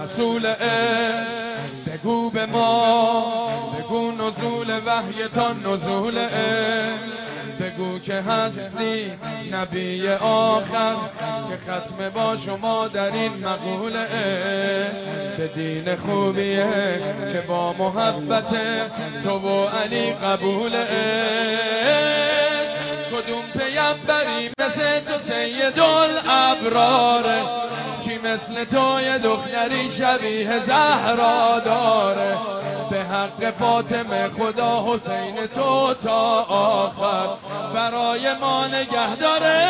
رسول عشق بگو به ما، بگو نزول وحی تا نزول عشق، بگو که هستی نبی آخر که ختم با شما در این مقول عشق. چه دین خوبیه که با محبت تو و علی قبول عشق. کدوم پیمبری مثل تو سید الابراره، کی مثل تو یه دختری شبیه زهرا داره. به حق فاطمه خدا حسین تو تا آخر برای ما نگه داره.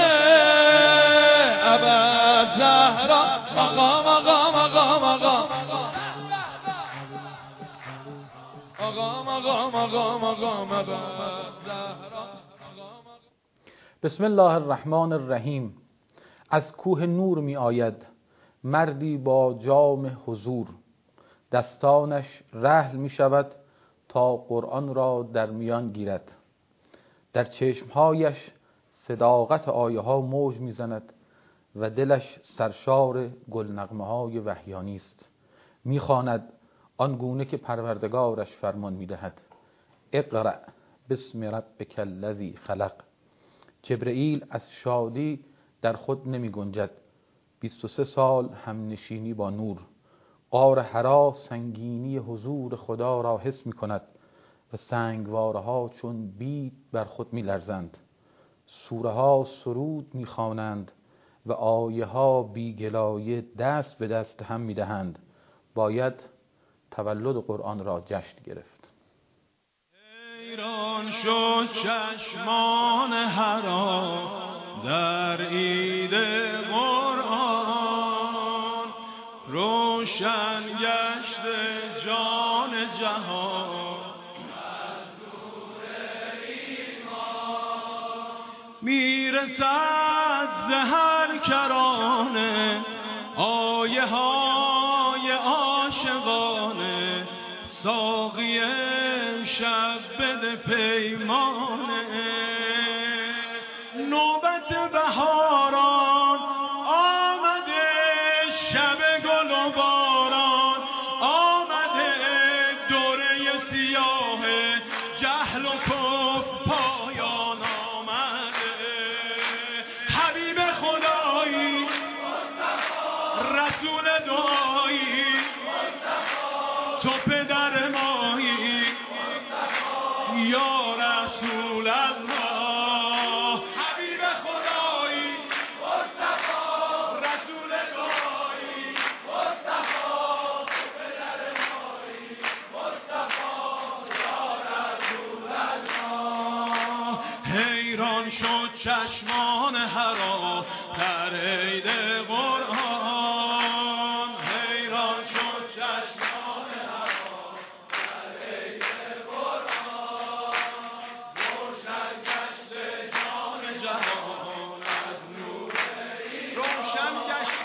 ابد زهرا مقام مقام مقام مقام مقام مقام مقام مقام ابد زهرا. بسم الله الرحمن الرحیم. از کوه نور می آید مردی با جام حضور، دستانش رحل می شود تا قرآن را در میان گیرد. در چشمهایش صداقت آیه ها موج می زند و دلش سرشار گل نغمه های وحیانی است. می خواند آنگونه که پروردگارش فرمان می دهد: اقرأ بسم ربک الذی خلق. جبرئیل از شادی در خود نمی گنجد. 23 سال هم نشینی با نور. غار حرا سنگینی حضور خدا را حس می کند و سنگواره ها چون بید بر خود می لرزند. سوره ها سرود می خوانند و آیه ها بی گلایه دست به دست هم می دهند. باید تولد قرآن را جشن گرفت. حیران شد چشمان حرا در عید قرآن، روشن گشت جان جهان از نور ایمان. میرسد ز هر کرانه آیه های عاشقانه، ساقی امشب بده پیمانه. نوبت بهاران آمده، شب گل و باران آمده، دوره سیاه جهل و کفر پایان آمده. حبیب خدایی رسول دعایی، تو پدر مایی یا رسول الله. حبیب خدایی مصطفی رسول دعایی، مصطفی تو پدر مایی، مصطفی یا رسول الله. حیران شد چشمان حرا در عید قرآن، حیران شد چشمان حرا در عید قرآن، روشن گشت جان جهان از نور ایمان. روشن گشت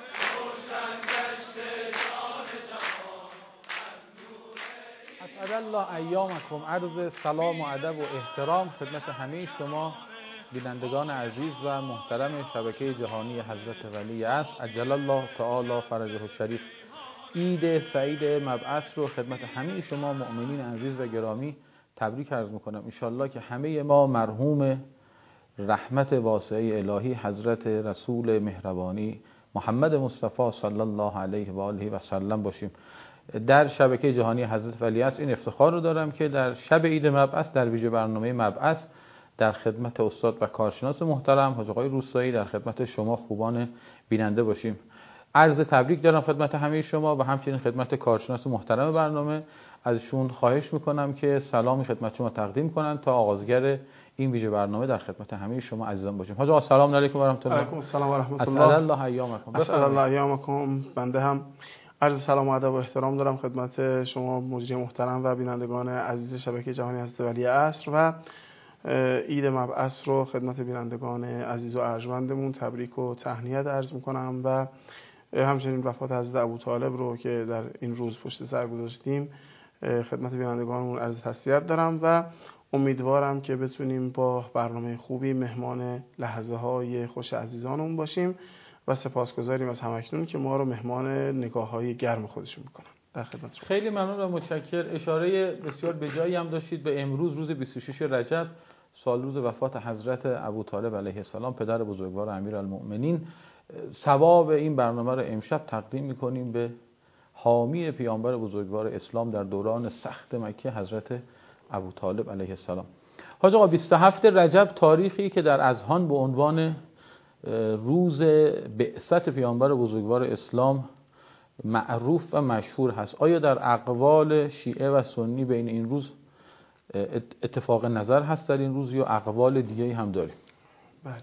جان جهان از نور ایمان. اسعد الله ایامکم. عرض سلام و ادب و احترام خدمت همه شما بینندگان عزیز و محترم شبکه جهانی حضرت ولی عصر عجل الله تعالی فرجه الشریف. عید سعید مبعث رو خدمت همه شما مؤمنین عزیز و گرامی تبریک عرض میکنم. انشالله که همه ما مرحوم رحمت واسعه الهی حضرت رسول مهربانی محمد مصطفی صلی الله علیه و آله و سلم باشیم. در شبکه جهانی حضرت ولی عصر این افتخار رو دارم که در شب عید مبعث در ویژه برنامه مبعث در خدمت استاد و کارشناس محترم حاج آقای روستایی در خدمت شما خوبان بیننده باشیم. عرض تبریک دارم خدمت همه شما و همچنین خدمت کارشناس محترم برنامه. ازشون خواهش میکنم که سلامی خدمت شما تقدیم کنن تا آغازگر این ویژه برنامه در خدمت همه شما عزیزان باشیم. حاج آقا سلام علیکم و رحمت الله. علیکم السلام و رحمت الله. اسعد الله ایامکم. اسعد الله ایامکم. بنده هم عرض سلام و ادب و احترام دارم خدمت شما مجری محترم و بینندگان عزیز شبکه جهانی حضرت ولی عصر و عید مبعث رو خدمت بینندگان عزیز و ارجمندمون تبریک و تهنیت عرض میکنم و همچنین وفات حضرت ابوطالب رو که در این روز پشت سر گذاشتیم خدمت بینندگانمون عرض تسلیت دارم و امیدوارم که بتونیم با برنامه خوبی مهمان لحظه های خوش عزیزانمون باشیم و سپاسگزاریم از همکنون که ما رو مهمان نگاه‌های گرم خودشون میکنن. در خدمت شما. خیلی ممنون و متشکر. اشاره بسیار بجایی هم داشتید به امروز، روز 26 رجب، سال روز وفات حضرت ابوطالب علیه السلام، پدر بزرگوار امیرالمؤمنین. ثواب این برنامه رو امشب تقدیم میکنیم به حامی پیامبر بزرگوار اسلام در دوران سخت مکه، حضرت ابوطالب علیه السلام. حاج آقا، 27 رجب تاریخی که در اذهان به عنوان روز بعثت پیامبر بزرگوار اسلام معروف و مشهور هست. آیا در اقوال شیعه و سنی بین این روز اتفاق نظر هست در این روز یا اقوال دیگه‌ای هم داریم؟ بله.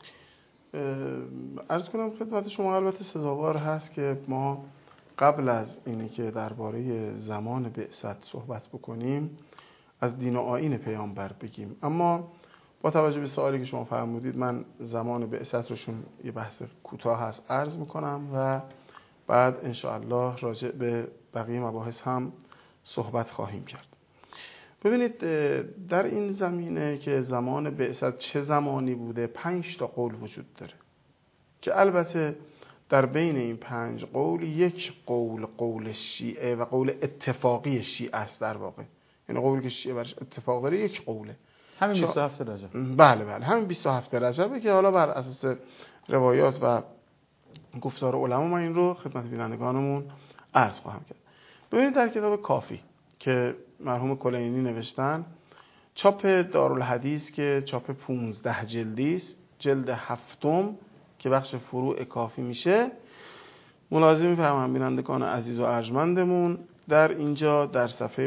عرض کنم خدمت شما، البته سزاوار هست که ما قبل از اینی که درباره زمان بعثت صحبت بکنیم از دین و آیین پیامبر بگیم، اما با توجه به سوالی که شما فرمودید من زمان بعثت روشون یه بحث کوتاه هست عرض میکنم و بعد انشاءالله راجع به بقیه مباحث هم صحبت خواهیم کرد. ببینید در این زمینه که زمان بعثت چه زمانی بوده 5 تا قول وجود داره که البته در بین این 5 قول یک قول شیعه و قول اتفاقی شیعه است در واقع، یعنی قولی که شیعه برش اتفاق داره یک قوله، همین 27 رجب. بله همین 27 رجبه که حالا بر اساس روایات و گفتار علما من این رو خدمت بینندگانمون عرض خواهم کرد. ببینید در کتاب کافی که مرحوم کلینی نوشتن، چاپ دارالحدیث که چاپ 15 جلدی است، جلد 7 که بخش فروع کافی میشه، ملاحظه می‌فرمایید بینندگان عزیز و ارجمندمون در اینجا در صفحه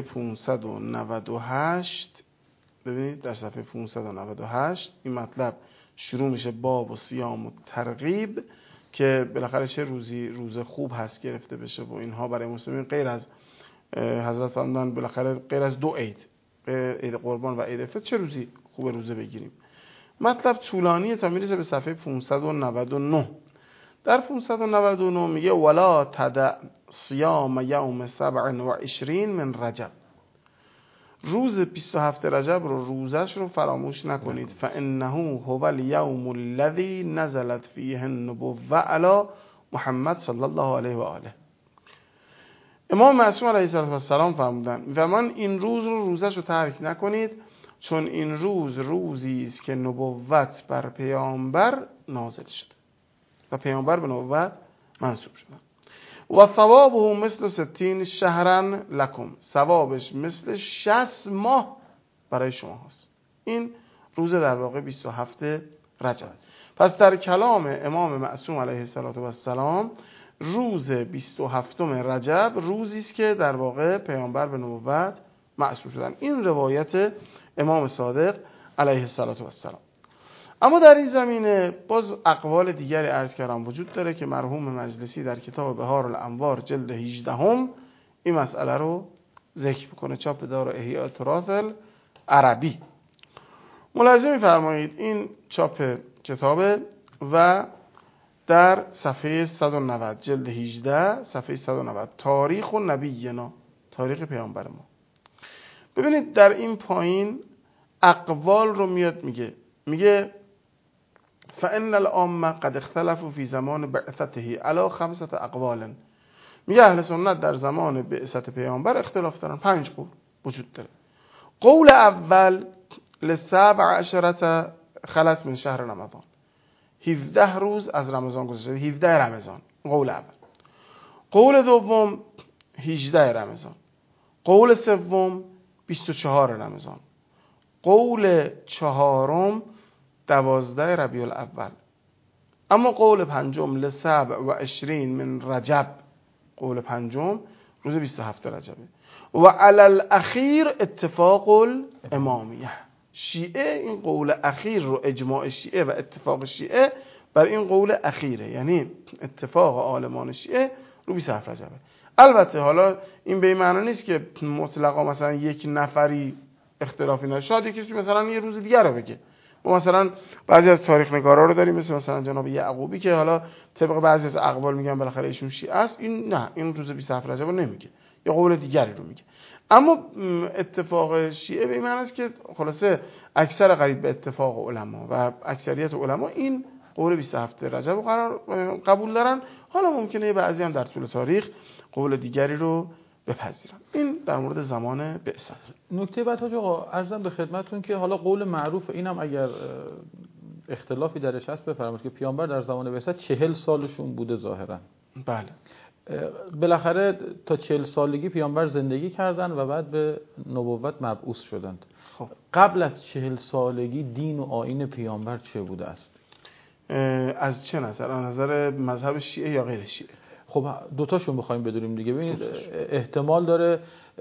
598 ببینید در صفحه 598 این مطلب شروع میشه باب و صیام و ترغیب که بالاخره چه روز خوب هست گرفته بشه و اینها برای مسلمین غیر از حضرت فرمودن بالاخره غیر از 2 عید، عید قربان و عید فطر، چه روزی خوب روزه بگیریم. مطلب طولانیه تا میرسه به صفحه 599. در 599 میگه ولا تدع صیام یوم 27 من رجب، روز 27 رجب رو روزش رو فراموش نکنید، فانه هو الیوم الذی نزلت فیه النبوة علی محمد صلی الله علیه و آله. امام معصوم علیه السلام فرمودن و من این روز رو روزش رو ترک نکنید چون این روز روزی است که نبوت بر پیامبر نازل شده و پیامبر به نبوت منصوب شدن. و ثوابه مثل 60 شهرا لکم، ثوابش مثل 60 ماه برای شما هست. این روز در واقع 27 رجب. پس در کلام امام معصوم علیه السلام روز 27 رجب روزی است که در واقع پیامبر به نبوت معصوم شدن. این روایت امام صادق علیه السلام. اما در این زمینه باز اقوال دیگری عرض کردم وجود داره که مرحوم مجلسی در کتاب بهار الانوار جلد 18 این مسئله رو ذکر میکنه، چاپ دار احیاء تراث العربی. ملاحظه می‌فرمایید این چاپ کتابه و در صفحه 190 جلد 18 صفحه 190 تاریخ و نبینا، تاریخ پیامبر ما. ببینید در این پایین اقوال رو میاد میگه فإن العامة قد اختلفوا في زمان بعثته على 5 اقوال. میگه اهل سنت در زمان بعثت پیامبر اختلاف دارن، 5 قول وجود داره. قول اول ل17 خلت من شهر رمضان، 17 روز از رمضان گذشته، 17 رمضان قول اول. قول دوم 18 رمضان. قول سوم 24 رمضان. قول چهارم 12 ربیع الاول. اما قول پنجم ل27 من رجب، قول پنجم روز 27 رجبه. و علی الاخیر اتفاق الامامیه. شیعه این قول اخیر رو، اجماع شیعه و اتفاق شیعه بر این قول اخیره، یعنی اتفاق عالمان شیعه رو 27 رجبه. البته حالا این به این معنی نیست که مطلقا مثلا یک نفری اختلافی نداره، شاید یکی مثلا یه روز دیگه رو بگه. ما مثلا بعضی از تاریخ نگارا رو داریم مثلا جناب یعقوبی که حالا طبق بعضی از اقوال میگن بالاخره ایشون شیعه است، این نه، این روز 27 رجب رو نمیگه، یه قول دیگری رو میگه. اما اتفاق شیعه به این معنی است که خلاصه اکثر قریب به اتفاق علما و اکثریت علما این قول 27 رجب قبول دارن. حالا ممکنه بعضی هم در طول تاریخ قول دیگری رو بپذیرن. این در مورد زمان بعثت. نکته بعد حاج آقا عرضم به خدمتتون که حالا قول معروف اینم اگر اختلافی درش هست بفرمایید که پیامبر در زمان بعثت 40 سالشون بوده ظاهرا. بله. بالاخره تا 40 سالگی پیامبر زندگی کردن و بعد به نبوت مبعوث شدند. خب قبل از 40 سالگی دین و آیین پیامبر چه بوده است؟ از چه نظر؟ از نظر مذهب شیعه یا غیر شیعه؟ خب دوتاشون بخوایم بدونیم دیگه. ببینید احتمال داره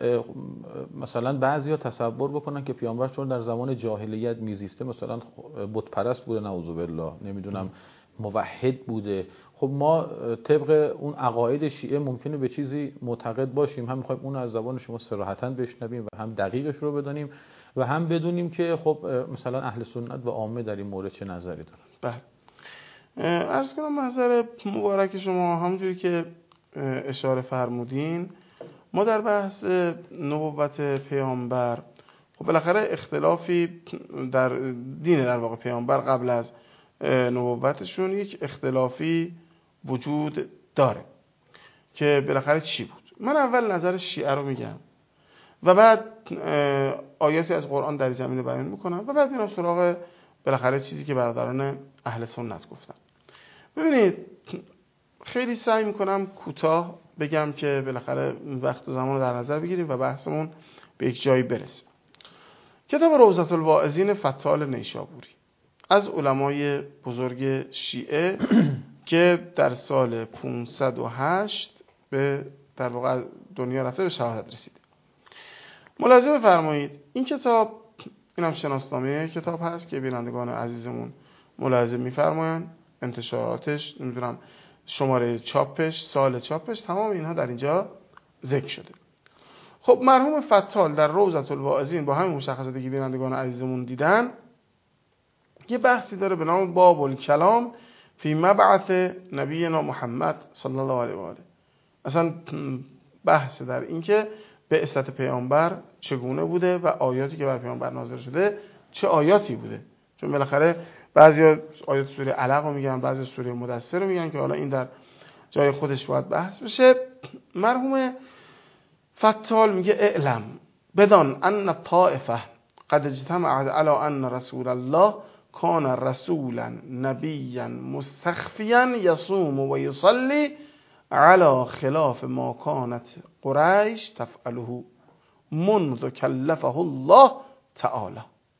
مثلا بعضیا تصور بکنن که پیامبر چون در زمان جاهلیت میزیسته مثلا بت پرست بوده، نعوذ بالله، نمیدونم موحد بوده. خب ما طبق اون عقاید شیعه ممکنه به چیزی معتقد باشیم، هم میخوایم اون از زبان شما صراحتاً بشنویم و هم دقیقش رو بدونیم و هم بدونیم که خب مثلا اهل سنت و عامه در این مورد چه نظری دارن. بله. عرض کنم نظر مبارک شما همونجوری که اشاره فرمودین، ما در بحث نبوت پیامبر خب بالاخره اختلافی در دین در واقع پیامبر قبل از نبوتشون یک اختلافی وجود داره که بالاخره چی بود. من اول نظر شیعه رو میگم و بعد آیاتی از قرآن در زمینه بیان میکنم و بعد میرم سراغ بالاخره چیزی که برادران اهل سنت گفتن. ببینید خیلی سعی میکنم کوتاه بگم که بالاخره وقت و زمان رو در نظر بگیریم و بحثمون به یک جایی برسیم. کتاب روضة الواعظین فتال نیشابوری از علمای بزرگ شیعه که در سال 508 به در واقع دنیا رفته به شهادت رسیده. ملاحظه بفرمایید این کتاب، این هم شناسنامه کتاب هست که بینندگان عزیزمون ملاحظه میفرمایند، انتشاراتش، نمیدونم شماره چاپش، سال چاپش، تمام اینها در اینجا ذکر شده. خب مرحوم فتال در روضة الواعظین با همین مشخصاتی که بینندگان عزیزمون دیدن یه بحثی داره به نام باب الکلام فی مبعث نبینا محمد صلی الله علیه و آله. اصلا بحث در این که بعثت پیامبر چگونه بوده و آیاتی که بر پیامبر نازل شده چه آیاتی بوده. چون بالاخره بعضی آیات سوره علق رو میگن، بعضی سوره مدثر رو میگن که حالا این در جای خودش باید بحث بشه. مرحوم فتال میگه اعلم بدان ان طائفه قد اجتمعت على ان رسول الله کان رسولا نبیا مستخفیا یصوم و یصلی على خلاف ما كانت قریش تفعله منذ کلفه الله تعالی.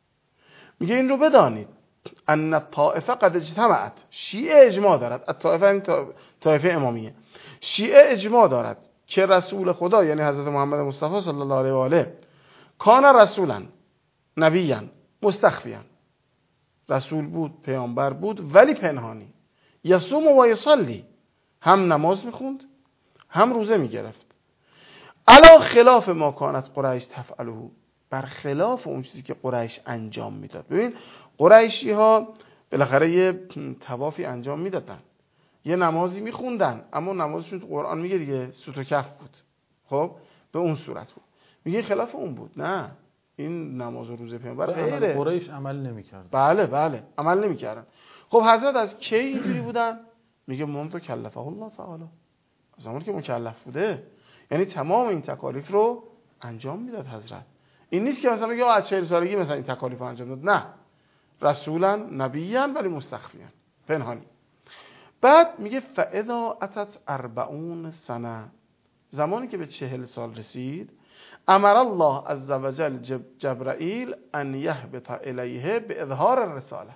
میگه این رو بدانید ان الطائفه قد اجتمعت، شیعه اجماع دارد، الطائفه این طائفه امامیه، شیعه اجماع دارد که رسول خدا یعنی حضرت محمد مصطفی صلی الله علیه و آله کان رسولا نبیا مستخفیا، رسول بود، پیامبر بود ولی پنهانی، یصوم و یصلی، هم نماز میخوند هم روزه میگرفت، علی خلاف ما کانت قریش تفعله، بر خلاف اون چیزی که قریش انجام میداد. ببین قریشی ها بالاخره یه طوافی انجام میدادن، یه نمازی میخوندن، اما نمازشون تو قرآن میگه دیگه سوت و کف بود، خب به اون صورت بود. میگه خلاف اون بود، نه این نماز و روزه پیامبر غیره. قریش عمل نمیکرد. بله عمل نمیکردن. خب حضرت از کی اینجوری بودن؟ میگه منذ کلفه الله تعالی، از زمانی که مکلف بوده، یعنی تمام این تکالیف رو انجام میداد حضرت. این نیست که مثلا بگه از 40 سالگی مثلا این تکالیف رو انجام داد، نه، رسولا نبیا ولی مستخفیا، پنهانی. بعد میگه فاذا اتت 40 سنه، زمانی که به 40 سال رسید، امر الله عز وجل جبرائیل ان یهبط الیه به اظهار الرساله،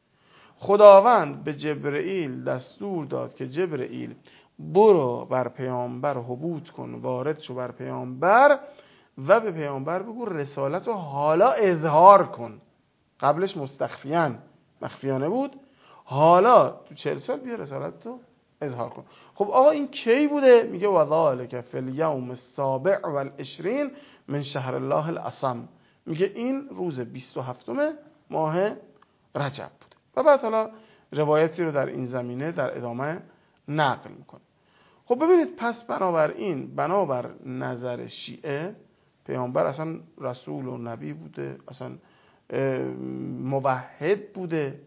خداوند به جبرائیل دستور داد که جبرائیل برو بر پیامبر هبوط کن، وارد شو بر پیامبر و به پیامبر بگو رسالت رو حالا اظهار کن. قبلش مستخفیان مخفیانه بود، حالا تو 40 سال بیا رسالت رو اظهار کن. خب آقا این کی بوده؟ میگه و ذالک فی الیوم السابع والعشرین من شهر الله الاصم، میگه این روز 27 ماه رجب بوده. و بعد حالا روایتی رو در این زمینه در ادامه نقل میکنه. خب ببینید پس بنابراین بنابر نظر شیعه پیامبر اصلا رسول و نبی بوده، اصلا موحد بوده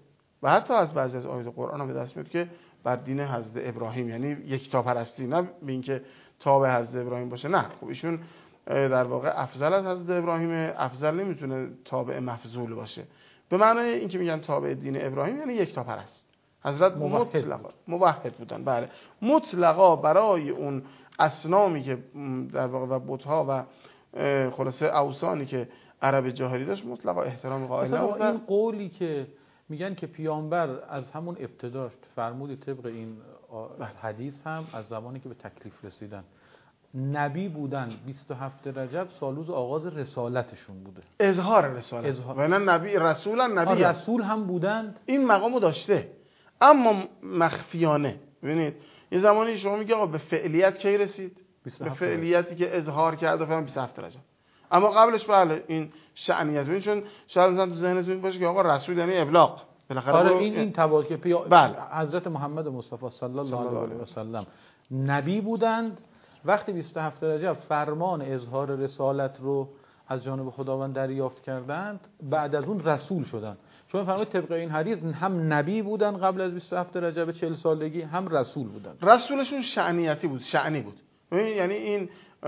و حتی از بعضی از آیات قرآن هم به دست میاد که بر دین حضرت ابراهیم، یعنی یکتاپرستی، نه به اینکه تابع حضرت ابراهیم باشه، نه خب ایشون در واقع افضل از حضرت ابراهیم. افضل نمیتونه تابع مفضول باشه، به معنای اینکه میگن تابع دین ابراهیم یعنی یکتاپرست. حضرت مطلقا موحد بودن، بله، مطلقا برای اون اصنامی که در واقع و بت‌ها و خلاصه اوثانی که عرب جاهلی داشت مطلقا احترام قائل نبود. این قولی که میگن که پیامبر از همون ابتداش فرمودی طبق این حدیث هم از زمانی که به تکلیف رسیدن نبی بودن 27 رجب سالوز آغاز رسالتشون بوده، اظهار رسالت و نه نبی رسولن رسول هم بودند، این مقامو داشته اما مخفیانه. ببینید یه زمانی شما میگه آقا به فعلیت کی رسید؟ به فعلیتی که اظهار کرد و فهم 27 رجب. اما قبلش بله این شأنی است، چون شاید مثلا تو ذهنتون باشه که آقا رسول یعنی ابلاغ، بالاخره این تبار که بله. حضرت محمد مصطفی صلی الله علیه و سلم نبی بودند، وقتی 27 رجب فرمان اظهار رسالت رو از جانب خداوند دریافت کردند بعد از اون رسول شدند. شما فرمایید طبق این حدیث هم نبی بودن قبل از 27 رجب 40 سالگی، هم رسول بودن. رسولشون شأنیتی بود، شأنی بود، یعنی این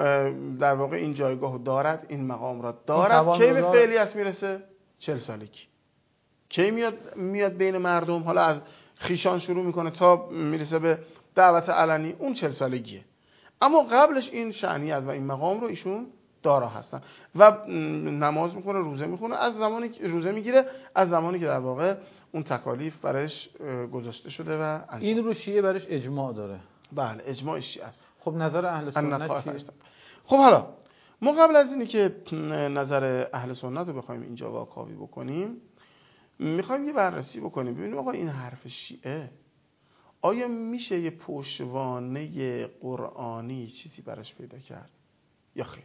در واقع این جایگاه دارد، این مقام را دارد. کی به فعلیت میرسه؟ 40 سالگی. کی میاد بین مردم، حالا از خیشان شروع میکنه تا میرسه به دعوت علنی، اون 40 سالگیه. اما قبلش این شأنیت و این مقام رو ایشون دارا هستن و نماز میخونه، روزه میخونه، از زمانی که روزه میگیره از زمانی که در واقع اون تکالیف برش گذاشته شده و این رو شیعه برش اجماع داره. بله اجماع شیعه است. خب نظر اهل سنت چیه؟ خب حالا ما قبل از اینی که نظر اهل سنت رو بخوایم اینجا واکاوی بکنیم میخوایم یه بررسی بکنیم ببینیم آقا این حرف شیعه آیا میشه یه پشتوانه قرآنی چیزی براش پیدا کرد یا خیر؟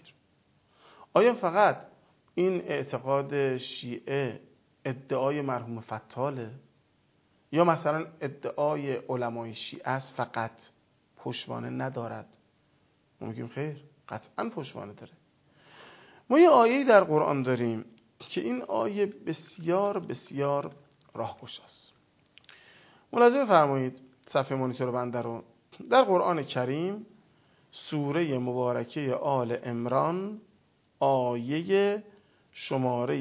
آیا فقط این اعتقاد شیعه ادعای مرحوم فتاله یا مثلا ادعای علمای شیعه است فقط پشتوانه ندارد؟ ما میگیم خیر، قطعا پشتوانه داره. ما یه آیه‌ای در قرآن داریم که این آیه بسیار بسیار راهگشاست. ملاحظه بفرمایید صفحه مانیتور بنده رو. در قرآن کریم سوره مبارکه آل عمران آیه شماره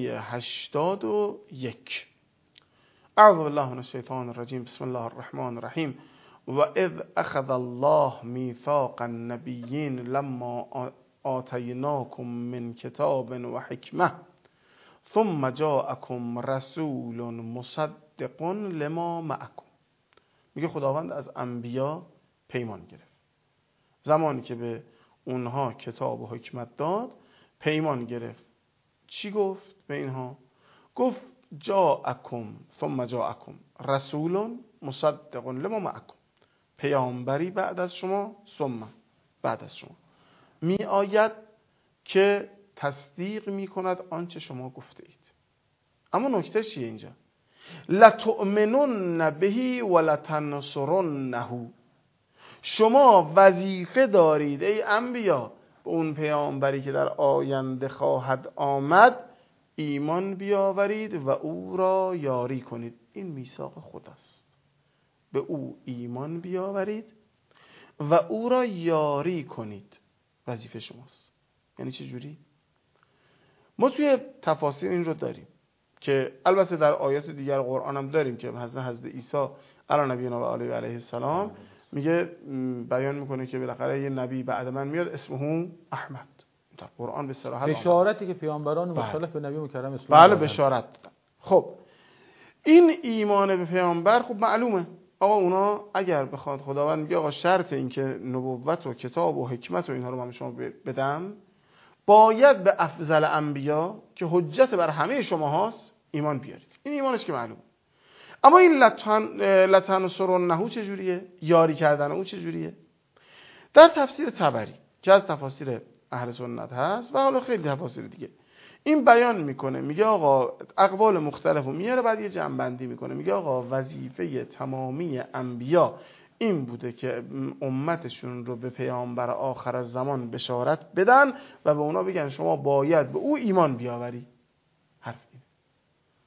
81. اعوذ بالله من الشیطان الرجیم، بسم الله الرحمن الرحیم. و اذ اخذ الله میثاق النبیین لما آتیناکم من کتاب و حکمه ثم جاءکم رسول مصدق لما معکم. میگه خداوند از انبیا پیمان گرفت زمانی که به اونها کتاب و حکمت داد، پیمان گرفت. چی گفت به اینها؟ گفت جاءکم ثم جاءکم رسول مصدق لما معکم، پیامبری بعد از شما، ثم بعد از شما می آید که تصدیق می کند آنچه شما گفته اید. اما نکته چیه اینجا؟ لتؤمنن بهی و لتنصرنه. شما وظیفه دارید ای انبیا به اون پیامبری که در آینده خواهد آمد ایمان بیاورید و او را یاری کنید. این میثاق خداست، به او ایمان بیاورید و او را یاری کنید، وظیفه شماست. یعنی چه جوری؟ ما توی تفاسیر این رو داریم که البته در آیات دیگر قرآن هم داریم که حضرت عیسی علی نبینا و علیه السلام میگه، بیان میکنه که بالاخره یه نبی بعد من میاد اسمه احمد. در قرآن به صراحت بشارتی که پیامبران مختلف به نبی مکرم اسم بله بشارت. خب این ایمان به پیامبر خب معلومه آقا اونا اگر بخواد خداوند میگه آقا شرط این که نبوت و کتاب و حکمت و اینها رو من شما بدم، باید به افضل انبیا که حجت بر همه شما هاست ایمان بیارید. این ایمانش که معلومه. اما این لتنصرنه چجوریه؟ یاری کردن او چجوریه؟ در تفسیر طبری که از تفاسیر اهل سنت هست و حالا خیلی تفاسیر دیگه این بیان میکنه، میگه آقا اقوال مختلف رو میاره، بعد یه جمع‌بندی میکنه، میگه آقا وظیفه تمامی انبیا این بوده که امتشون رو به پیامبر آخر الزمان بشارت بدن و به اونا بگن شما باید به او ایمان بیاوری. حرف اینه.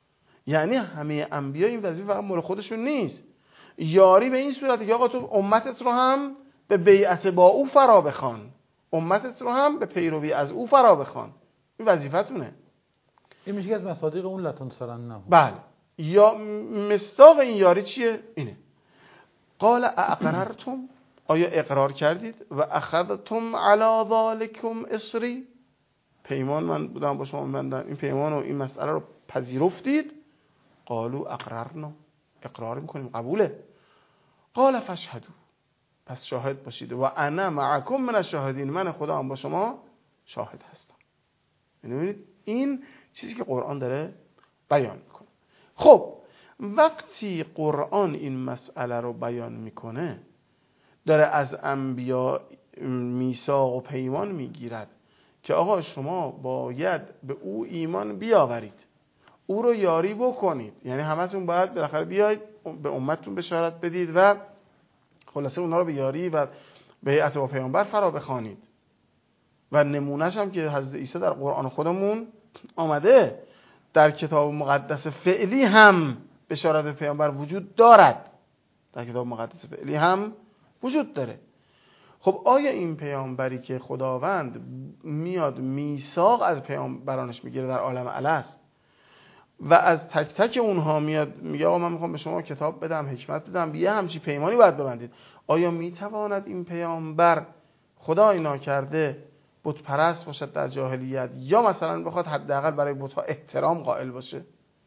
یعنی همه انبیا این وظیفه فقط مال خودشون نیست. یاری به این صورته که آقا تو امتت رو هم به بیعت با او فرا بخوان، امتت رو هم به پیروی از او فرا بخوان. این وظیفتونه. این میشه از مصادیق اون لتنصرنه. بله. یا مصداق این یاری چیه؟ اینه. قال اقررتم، آیا اقرار کردید؟ و اخذتم علی ذالکم اصری، پیمان من بودم با شما بندم، این پیمان و این مسئله رو پذیرفتید؟ قالوا اقررنا، اقرار میکنیم، قبوله. قال فاشهدوا، پس شاهد باشید. و انا معکم من الشاهدین، من خدا هم با شما شاهد هستم. ببینید این چیزی که قرآن داره بیان میکنه. خب وقتی قرآن این مسئله رو بیان میکنه، داره از انبیا میثاق و پیمان میگیرد که آقا شما باید به او ایمان بیاورید، او رو یاری بکنید، یعنی همتون باید بالاخره بیاید به امتتون بشارت بدید و خلاصه اونا رو به یاری و بیعت با پیامبر فرا بخوانید. و نمونهش هم که حضرت عیسی در قرآن خودمون آمده، در کتاب مقدس فعلی هم بشارت به پیامبر وجود دارد، در کتاب مقدس فعلی هم وجود داره. خب آیا این پیامبری که خداوند میاد میثاق از پیامبرانش میگیره در عالم الست و از تک تک اونها میاد میگه آقا من میخوام به شما کتاب بدم، حکمت بدم، یه همچی پیمانی باید ببندید، آیا میتواند این پیامبر خدای ناکرده بت پرست باشد در جاهلیت، یا مثلا بخواد حداقل برای بت‌ها احترام قائل باشه؟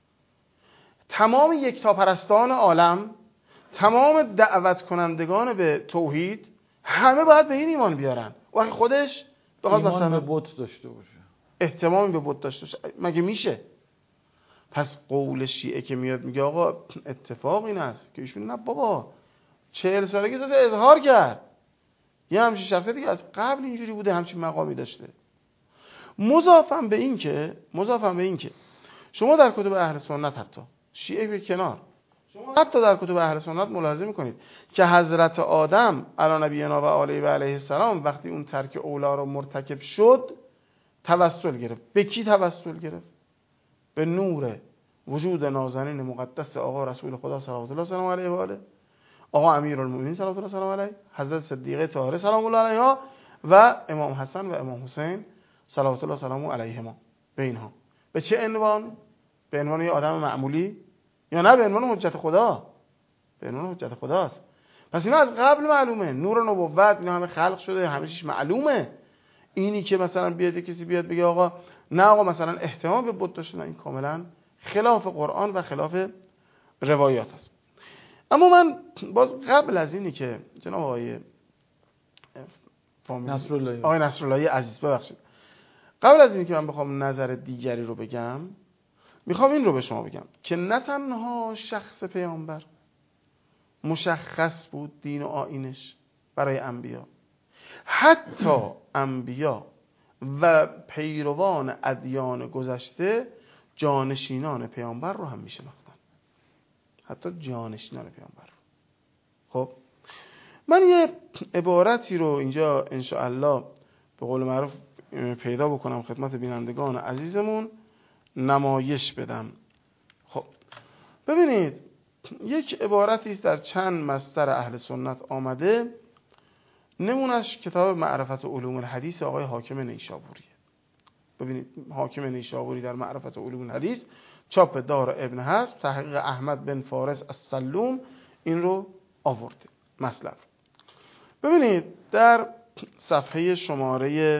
تمام یکتاپرستان عالم، تمام دعوت کنندگان به توحید، همه باید به این ایمان بیارن. وقتی خودش بخواد ایمان مثلا به بت داشته باشه، احتمامی به بت داشته باشه، مگه میشه؟ پس قول شیعه که میاد میگه آقا اتفاق این است که ایشون نه بابا 40 سالگی تازه اظهار کرد، یه همچین شخصیتی که از قبل اینجوری بوده، همچین مقامی داشته. مضافاً به این که شما در کتب اهل سنت، حتی شیعه به کنار، شما حتی در کتب اهل سنت ملاحظه میکنید که حضرت آدم علی نبینا و علیه و علیه السلام وقتی اون ترک اولا رو مرتکب شد توسل گرفت. به کی توسل گرفت؟ به نور وجود نازنین مقدس آقا رسول خدا صلوات الله سلام علیه و آله، آقا امیرالمومنین صلوات الله سلام علیه، حضرت صدیقه طاهره سلام الله علیها و امام حسن و امام حسین صلوات الله سلام علیهما. به اینها به چه عنوان؟ به عنوان یه آدم معمولی یا نه به عنوان حجت خدا؟ به عنوان حجت خداست. پس اینا از قبل معلومه، نور نبوت اینا همه خلق شده، همه چیز معلومه. اینی که مثلا بیاد کسی بیاد بگه آقا نه آقا مثلا احتمال به بت داشتن، این کاملا خلاف قرآن و خلاف روایات است. اما من باز قبل از اینی که جناب آقای نصراللهی عزیز، ببخشید، قبل از اینی که من بخوام نظر دیگری رو بگم، میخوام این رو به شما بگم که نه تنها شخص پیامبر مشخص بود دین و آیینش برای انبیا، حتی انبیا و پیروان ادیان گذشته جانشینان پیامبر رو هم میشناختن، حتی جانشینان پیامبر رو. خب من یه عبارتی رو اینجا انشاءالله به قول معروف پیدا بکنم خدمت بینندگان عزیزمون نمایش بدم. خب ببینید یک عبارتی است در چند مصدر اهل سنت آمده، نمونش کتاب معرفت علوم الحدیث آقای حاکم نیشابوریه. ببینید حاکم نیشابوری در معرفت علوم الحدیث، چاپ دار ابن حزم، تحقیق احمد بن فارس السلوم، این رو آورده مطلب. ببینید در صفحه شماره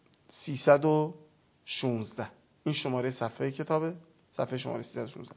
316، این شماره صفحه کتابه، صفحه شماره 316،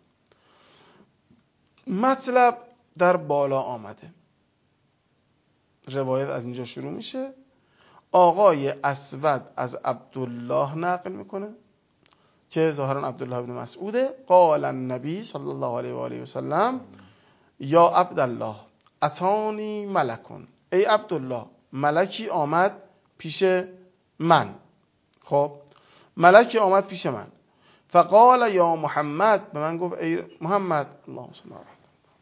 مطلب در بالا آمده. روایت از اینجا شروع میشه، آقای اسود از عبدالله نقل میکنه که ظاهرا عبدالله بن مسعوده. قال النبی صلی الله علیه و آله و سلم یا عبدالله اتانی ملکون، ای عبدالله ملکی آمد پیش من. خب ملکی آمد پیش من، فقال یا محمد، به من گفت ای محمد، اللهم صل علی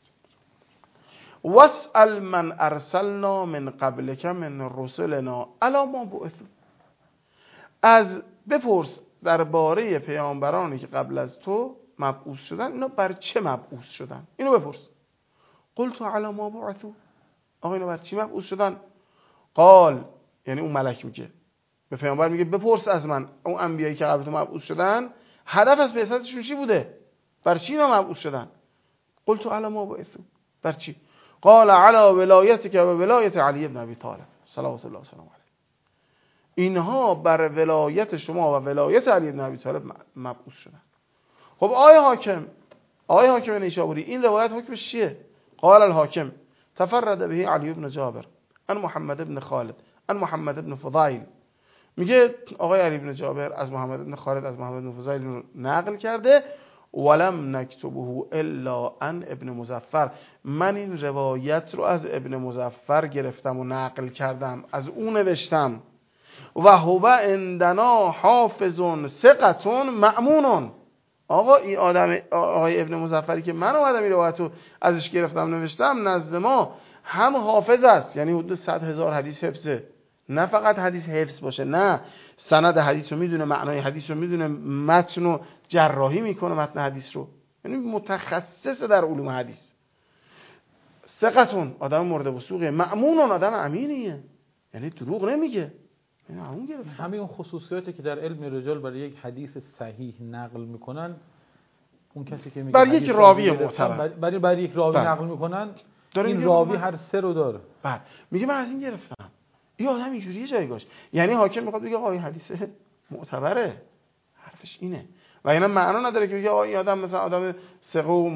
واسأل من ارسلنا من قبلک من رسلنا الا ما بعثوا، از بپرس درباره پیامبرانی که قبل از تو مبعوث شدن، اینا بر چه مبعوث شدن؟ اینو بپرس. قلت علی ما بعثوا، آقا اینا بر چی مبعوث شدن؟ قال، یعنی اون ملک میگه به پیامبر، میگه بپرس از من اون انبیایی که قبل تو مبعوث شدن هدف از بعثتشون چی بوده؟ بر چی اینا مبعوث شدن؟ قلت علی ما بعثوا، بر چی؟ قال علی ولایتک و ولایت علی بن ابی طالب صلوات الله وسلامه علیه، اینها بر ولایت شما و ولایت علی بن ابی طالب مبعوث شدن. خب آقای حاکم نیشابوری، این روایت حکمش چیه؟ قال الحاکم تفرد به علی بن جابر ان محمد بن خالد ان محمد بن فضایل، میگه آقای علی بن جابر از محمد بن خالد از محمد بن فضایل نقل کرده، ولم نکتبه الا ان ابن مظفر، من این روایت رو از ابن مظفر گرفتم و نقل کردم، از اون نوشتم. و هو عندنا حافظ ثقة مأمون، آقا این آدم آقای ابن مظفری که من اومدم این روایت رو ازش گرفتم نوشتم، نزد ما هم حافظ است، یعنی حدود 100,000 حدیث حفظه، نه فقط حدیث حفظ باشه، نه سند حدیث رو میدونه، معنای حدیث رو میدونه، متن رو جراحی میکنه، متن حدیث رو، یعنی متخصص در علوم حدیث. ثقتون، آدم مورد وثوقه، مأمونون، آدم امینیه، یعنی دروغ نمیگه. همه اون خصوصیاتی که در علم رجال برای یک حدیث صحیح نقل میکنن، اون کسی که میگه برای یک راوی معتبر، برای یک راوی نقل میکنن، این راوی هر سه رو داره. بله، میگه من از این گرفتم، این آدم اینجوریه جایگاهش، یعنی حاکم میخواد بگه آقا این حدیث معتبره، حرفش اینه، و اینا معنا نداره که بگه آقا این آدم مثلا آدم ثقه و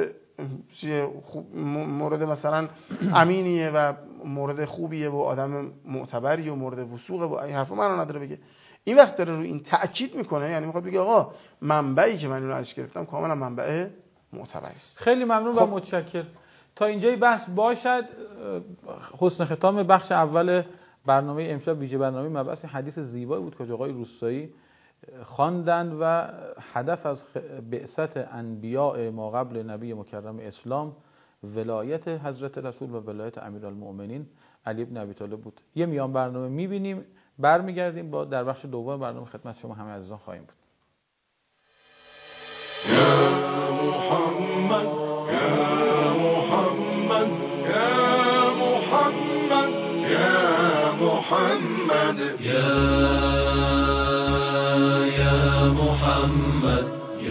مورد مثلا امینیه و مورد خوبیه و آدم معتبریه و مورد وثوقه و این حرفا معنا نداره بگه. این وقت داره رو این تأکید میکنه، یعنی میخواد بگه آقا منبعی که من اینو ازش گرفتم کاملا منبع معتبری است. خیلی ممنون و متشکرم. تا اینجای بحث باشد. حسن ختام بخش اول برنامه امشب، ویژه برنامه مبحث حدیث زیبایی بود که آقای روستایی خواندند و هدف از بعثت انبیاء ما قبل نبی مکرم اسلام ولایت حضرت رسول و ولایت امیرالمؤمنین علی بن ابی طالب بود. یه میان برنامه میبینیم، برمیگردیم با در بخش دوم برنامه خدمت شما همه عزیزان خواهیم بود. یا محمد یا محمد یا محمد یا محمد یا محمد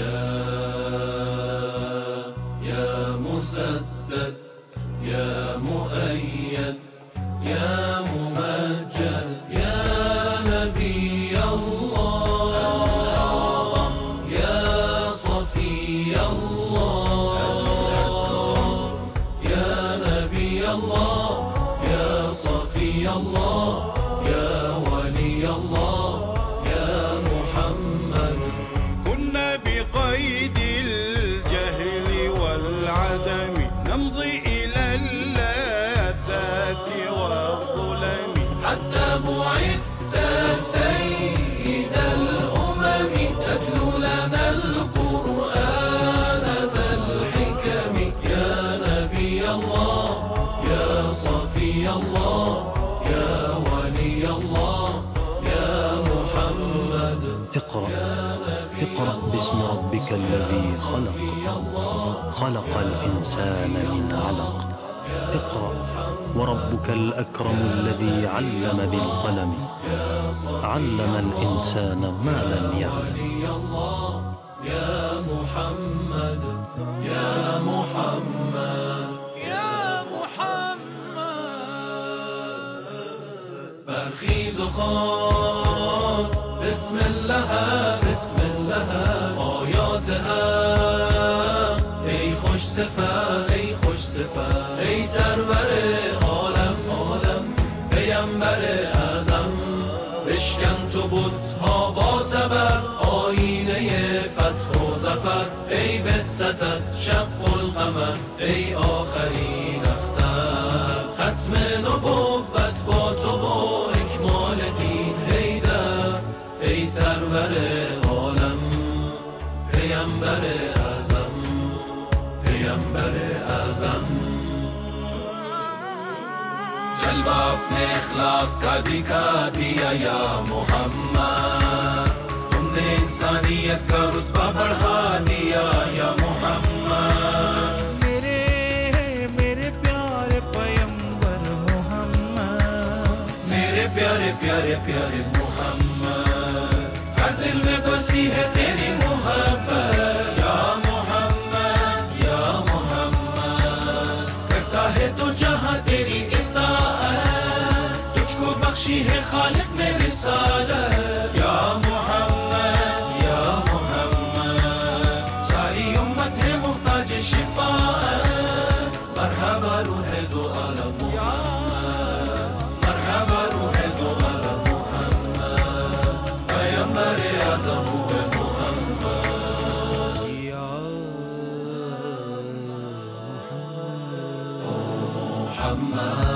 یا مسدد یا مؤید یا ممجد یا نبی الله یا صفی الله یا نبی الله یا صفی الله یا ولی الله یا محمد. كنا بقيد الجهل والعدم نمضي إلى اللذات والظلم حتى بعثت سيد الأمم تتلو لنا القرآن ذا الحكم يا نبي الله يا صفي الله يا ولي الله يا محمد. اقرأ باسم ربك الذي خلق، خلق الإنسان من علق. اقرأ وربك الأكرم الذي علم بالقلم، علم الإنسان ما لم يعلم. يا محمد يا محمد يا محمد. برخیز و خوان بسم الله بسم الله آیاتها، ای خوش صفت ای خوش صفت ای سرور عالم عالم پیامبر اعظم. بشکن تو بت‌ها با تبر آینه فتح و ظفر، ای بعثتت شق القمر ای آخرین اختر. ختم نبوت با تو و اکمال دین حیدر، ای سرور عالم پیامبر اعظم پیامبر اعظم. جلوہ اپنے اخلاق کا دکھا دیا یا محمد، تم نے انسانیت کا رتبہ بڑھا دیا प्यारे मोहम्मद, हर दिल में बसी है तेरी मोहब्बत। या मोहम्मद या मोहम्मद, करता है तो जहां तेरी इताअत, तुझको बख्शी है खालिक ने रिसालत। या मोहम्मद या मोहम्मद, सारी उम्मत है मुहताज शिफाअत। मरहबा रूहे दो आला मोहम्मद, मरहबा रूहे दो आला मोहम्मद, पैगंबर आज़म हुए मोहम्मद। या Mohammad,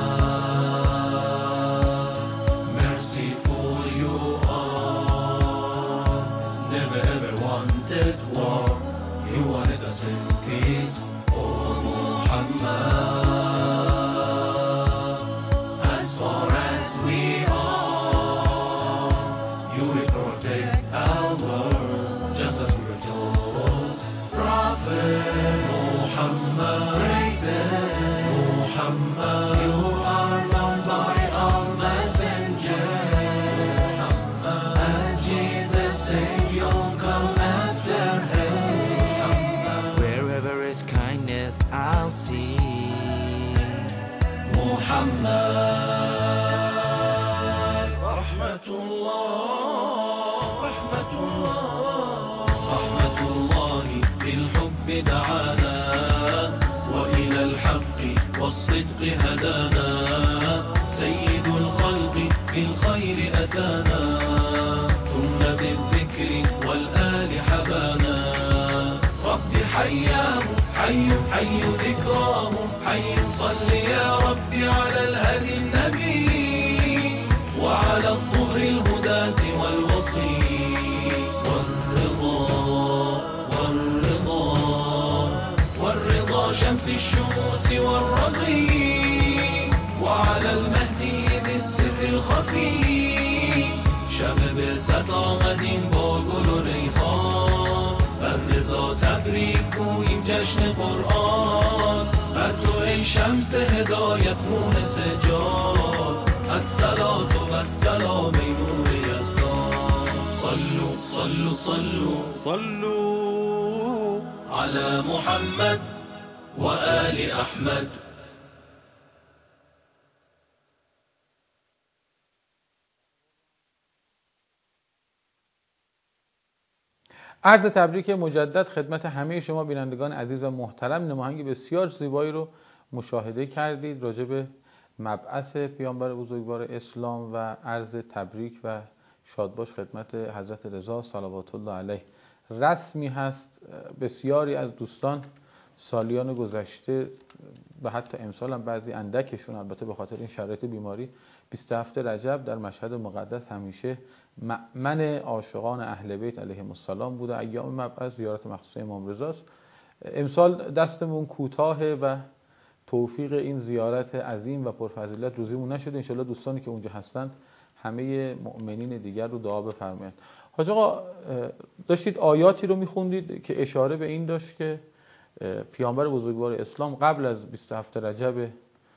merciful you are, never ever wanted war, you wanted us in peace. Oh Muhammad, as far as we are, you will protect our world, just as we were told. Prophet Muhammad, greatest Muhammad, you are known by all messengers. As Jesus said, you'll come after him. Wherever is kindness, I'll see. Muhammad, rahmatullah, rahmatullah, rahmatullahi bil hubbi da'ana, wa ila al haqqi was sidqi hadana, sayyidul khalqi bil khayri atana, thumma bil dhikri wal ali habana. Rabbi hayyahu hayyu hayyu dhikrahu hayyu, salli ya rabbi ala al hadi nabi وعلى الطهر الهداة والوصي والرضا والرضا والرضا شمس الشموس والرضي، وعلى المهدي ذي السر الخفي، شب برست آمدیم با گل و ریحان، بر رضا تبریک گوییم جشن قرآن، بر تو ای شمس هدایت مونس جان، الصلاة والسلام ای نور یزدان. صلوا صلوا صلوا صلوا على محمد وآل احمد. عرض تبریک مجدد خدمت همه شما بینندگان عزیز و محترم. نماهنگ بسیار زیبایی رو مشاهده کردید راجع به مبعث پیامبر بزرگوار اسلام و عرض تبریک و شادباش خدمت حضرت رضا صلوات الله علیه. رسمی هست بسیاری از دوستان سالیان گذشته و حتی امسال هم بعضی اندکشون، البته به خاطر این شرایط بیماری، 27 رجب در مشهد مقدس همیشه مأمن عاشقان اهل بیت علیهم السلام بوده. ایام مبعث زیارت مخصوص امام رضاست. امسال دستمون کوتاهه و توفیق این زیارت عظیم و پرفضیلت روزیمون نشده. انشالله دوستانی که اونجا هستند همه مؤمنین دیگر رو دعا بفرمایند. حاج آقا داشتید آیاتی رو میخوندید که اشاره به این داشت که پیامبر بزرگوار اسلام قبل از 27 رجب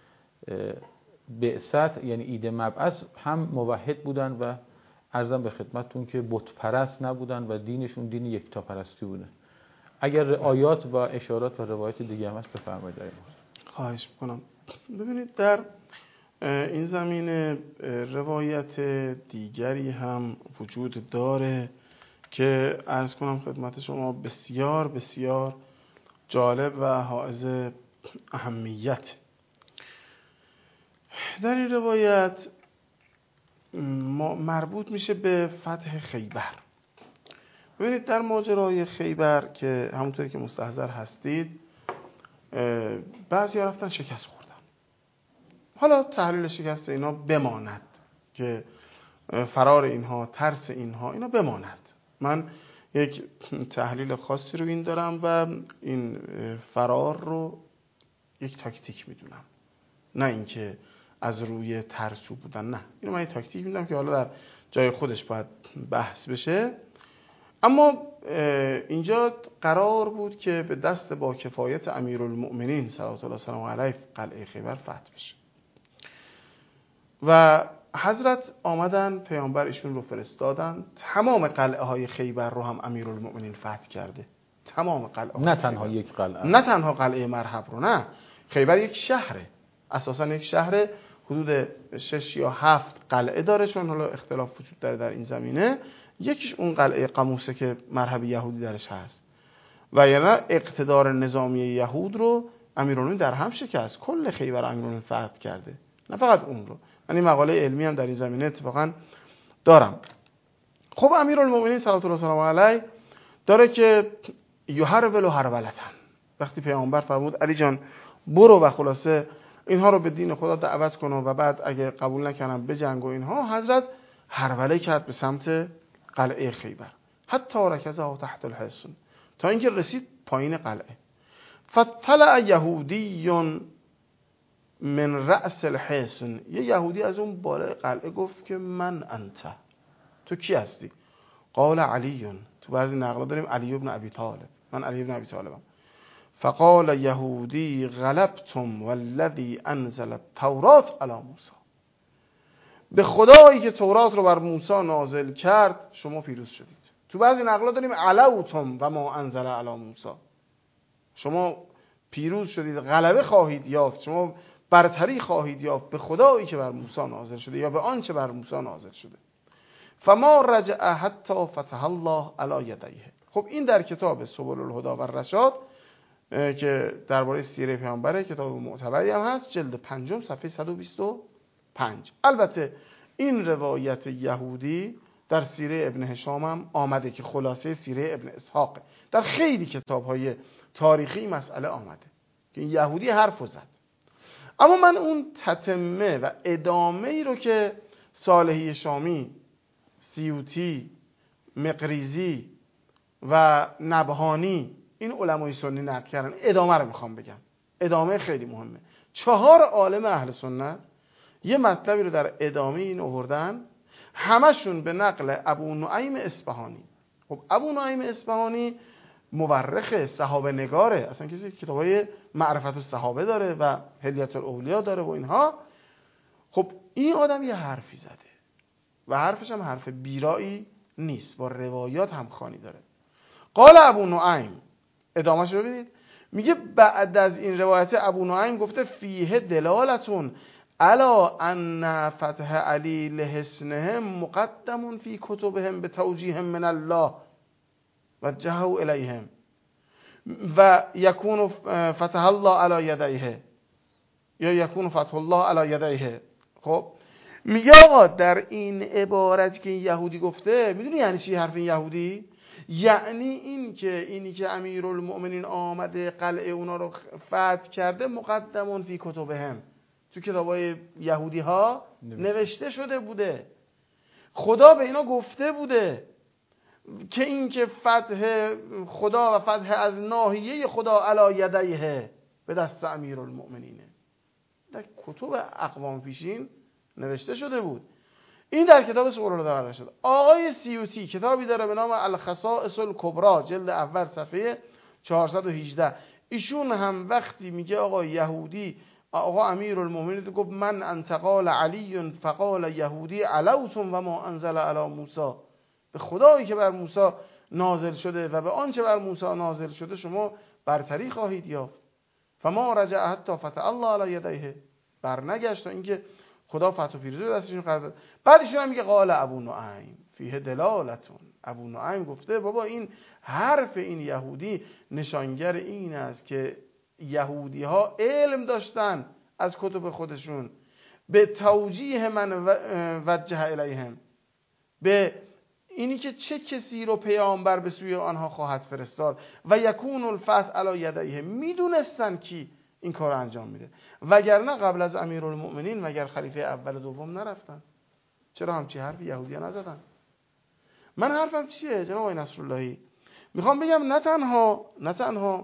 بعثت یعنی عید مبعث هم موحد بودن و عرضم به خدمتتون که بت پرست نبودن و دینشون دین یکتاپرستی بوده. اگر آیات و اشارات و روایت دیگه هم هست بفرمایید. در این مورد خواهش میکنم. ببینید در این زمینه روایت دیگری هم وجود داره که عرض کنم خدمت شما بسیار بسیار جالب و حائز اهمیت. در این روایت مربوط میشه به فتح خیبر. ببینید در ماجرای خیبر که همونطوری که مستحضر هستید بعضیا رفتن شکست خوردن. حالا تحلیل شکست اینا بماند که فرار اینها، ترس اینها، اینا بماند. من یک تحلیل خاصی رو این دارم و این فرار رو یک تاکتیک میدونم، نه اینکه از روی ترسو بودن، نه، اینو من یک تاکتیک میدونم که حالا در جای خودش باید بحث بشه. اما اینجا قرار بود که به دست با کفایت امیرالمؤمنین صلوات الله وسلامه علیه قلعه خیبر فتح بشه و حضرت آمدن پیامبر ایشون رو فرستادن، تمام قلعه های خیبر رو هم امیرالمؤمنین فتح کرده، تمام قلعه های نه تنها خیبر. یک قلعه، نه تنها قلعه مرحب رو، نه، خیبر یک شهره، اساسا یک شهره، حدود 6 یا 7 قلعه داره، چون حالا اختلاف وجود داره در این زمینه. یکیش اون قلعه قموسه که مرحب یهودی درش هست، و یعنی اقتدار نظامی یهود رو امیرالمؤمنین در هم شکست، کل خیبر امیرالمؤمنین فتح کرده، نه فقط اون رو. من این مقاله علمی هم در این زمینه اتفاقا دارم. خب امیرالمؤمنین صلوات الله وسلامه علیه داره که یحرول هرولتن، وقتی پیامبر فرمود علی جان برو و خلاصه اینها رو به دین خدا دعوت کن و بعد اگه قبول نکنم بجنگ و اینها، حضرت هروله کرد به سمت قلعه خیبر، حتی رکزه تحت الحصن، تا اینکه رسید پایین قلعه. فطلع یهودی من رأس الحصن، یه یهودی از اون بالای قلعه گفت که من انت، تو کی هستی؟ قال علی، تو بعضی نقلا داریم علی ابن ابی طالب، من علی ابن ابی طالبم. فقال یهودی غلبتم والذی انزل التوراة علی موسی، به خدایی که تورات رو بر موسی نازل کرد شما پیروز شدید. تو بعضی نقلا داریم علوتم و ما انزل علی موسی، شما پیروز شدید، غلبه خواهید یافت، شما برتری خواهید یافت به خدایی که بر موسی نازل شده یا به آنچه بر موسی نازل شده. فما رجع حتی فتح الله علی یدیه. خب این در کتاب سبل الهدی و الرشاد که درباره سیره پیامبره، کتاب معتبری هم هست، جلد 5 صفحه 125. البته این روایت یهودی در سیره ابن هشام هم آمده که خلاصه سیره ابن اسحاق، در خیلی کتاب‌های تاریخی مسئله آمده که این یهودی حرف زد. اما من اون تتمه و ادامه ای رو که صالحی شامی، سیوطی، مقریزی و نبهانی این علمای سنی نقل کردن، ادامه رو میخوام بگم، ادامه خیلی مهمه. 4 عالم اهل سنت یه مطلبی رو در ادامه این آوردن، همشون به نقل ابو نعیم اصفهانی. خب ابو نعیم اصفهانی مورخ، صحابه نگاره، اصلا کسی کتابای معرفت الصحابه داره و حلیت الاولیا داره و اینها. خب این آدم یه حرفی زده و حرفش هم حرف بیرایی نیست، با روایات هم خوانی داره. قال ابو نعیم، ادامهش رو ببینید، میگه بعد از این روایت ابو نعیم گفته فیه دلالتون الا ان فتح علی لحصنهم مقدم فی کتبهم بتوجیه من الله وجهوا الیهم و یکون فتح الله علی یدیه یا یکون فتح الله علی یدیه. خب میگه آقا در این عبارت که این یهودی گفته، میدونی یعنی چی حرف این یهودی؟ یعنی اینی که امیرالمؤمنین آمده قلعه اونا رو فتح کرده مقدمون فی کتبهم، تو کتابای یهودی ها نوشته شده بوده، خدا به اینا گفته بوده که این که فتح خدا و فتح از ناحیه خدا علی یدیه به دست امیرالمؤمنینه، در کتب اقوام پیشین نوشته شده بود. این در کتاب سبل الهدی و الرشاد. آقای سیوطی کتابی داره به نام الخصائص الکبری، جلد اول صفحه 418. ایشون هم وقتی میگه آقا یهودی، آقا امیرالمؤمنین گفت من انتقال علی فقال یهودی علوتم و ما انزل علی موسی، به خدایی که بر موسی نازل شده و به آنچه بر موسی نازل شده شما برتری خواهید یافت. فما رجع حتی فتح الله علی یدیه، برنگشت تا اینکه خدا فتح و پیروزی دستشون قرار داد. بعدشون هم میگه قال ابو نعیم فیه دلالتون، ابو نعیم گفته بابا این حرف این یهودی نشانگر این است که یهودی ها علم داشتن از کتب خودشون، به توجیه من وجه الیهم، به اینی که چه کسی رو پیامبر به سوی آنها خواهد فرستاد، و یکون الفتح علی یدیه، میدونستن کی این کار انجام میده، وگرنه قبل از امیرالمؤمنین مگر خلیفه اول و دوم نرفتن؟ چرا همچی حرفی یهودی ها نزدن؟ من حرفم چیه جناب آقای نصراللهی؟ میخوام بگم نه تنها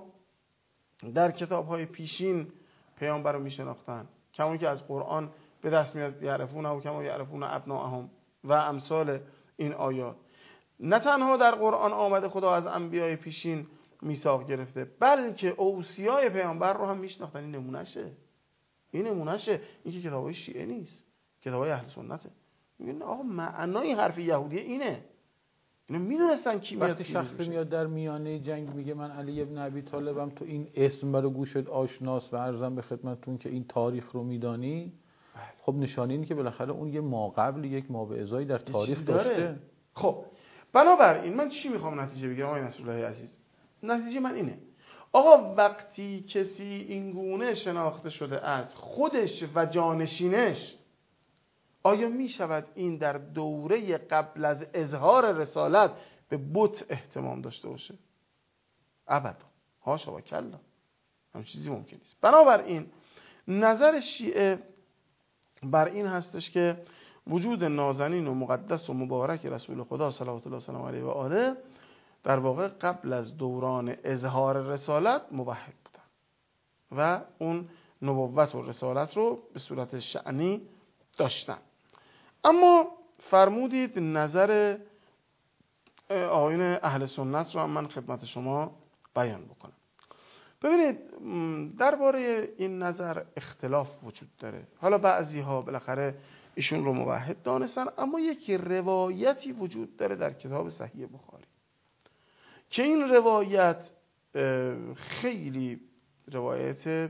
در کتاب‌های پیشین پیامبر رو میشناختن، کمونی که از قرآن به دست میاد یعرفونه و کما یعرفون ابناءهم و امثال این آیات، نه تنها در قرآن آمده خدا از انبیای پیشین میثاق گرفته، بلکه اوصیای پیامبر رو هم میشناختن. این نمونهشه، این که کتابای شیعه نیست، کتابای اهل سنته. میگن آقا معنای حرف یهودیه اینه. اینا میدونستن کی میاد. وقتی شخصی میاد در میانه جنگ میگه من علی ابن ابی طالبم، تو این اسم برای گوشت آشناست و عرضم به خدمتتون که این تاریخ رو میدانی، خب نشانه اینه که بالاخره اون یه ماقبل، یک مابعضایی در تاریخ داشته. خب بنابراین من چی میخوام نتیجه بگیرم آقای نصراللهی عزیز؟ نتیجه من اینه آقا وقتی کسی این گونه شناخته شده از خودش و جانشینش، آیا می شود این در دوره قبل از اظهار رسالت به بت اهتمام داشته باشه؟ ابدا، حاشا و کلا، همین چیزی ممکن نیست. بنابراین نظر شیعه بر این هستش که وجود نازنین و مقدس و مبارک رسول خدا صلوات الله وسلم علیه و آله در واقع قبل از دوران اظهار رسالت موحد بودن و اون نبوت و رسالت رو به صورت شأنی داشتن. اما فرمودید نظر آیین اهل سنت رو هم من خدمت شما بیان بکنم. ببینید درباره این نظر اختلاف وجود داره. حالا بعضی ها بالاخره ایشون رو موحد دانستن، اما یک روایتی وجود داره در کتاب صحیح بخاری که این روایت خیلی روایت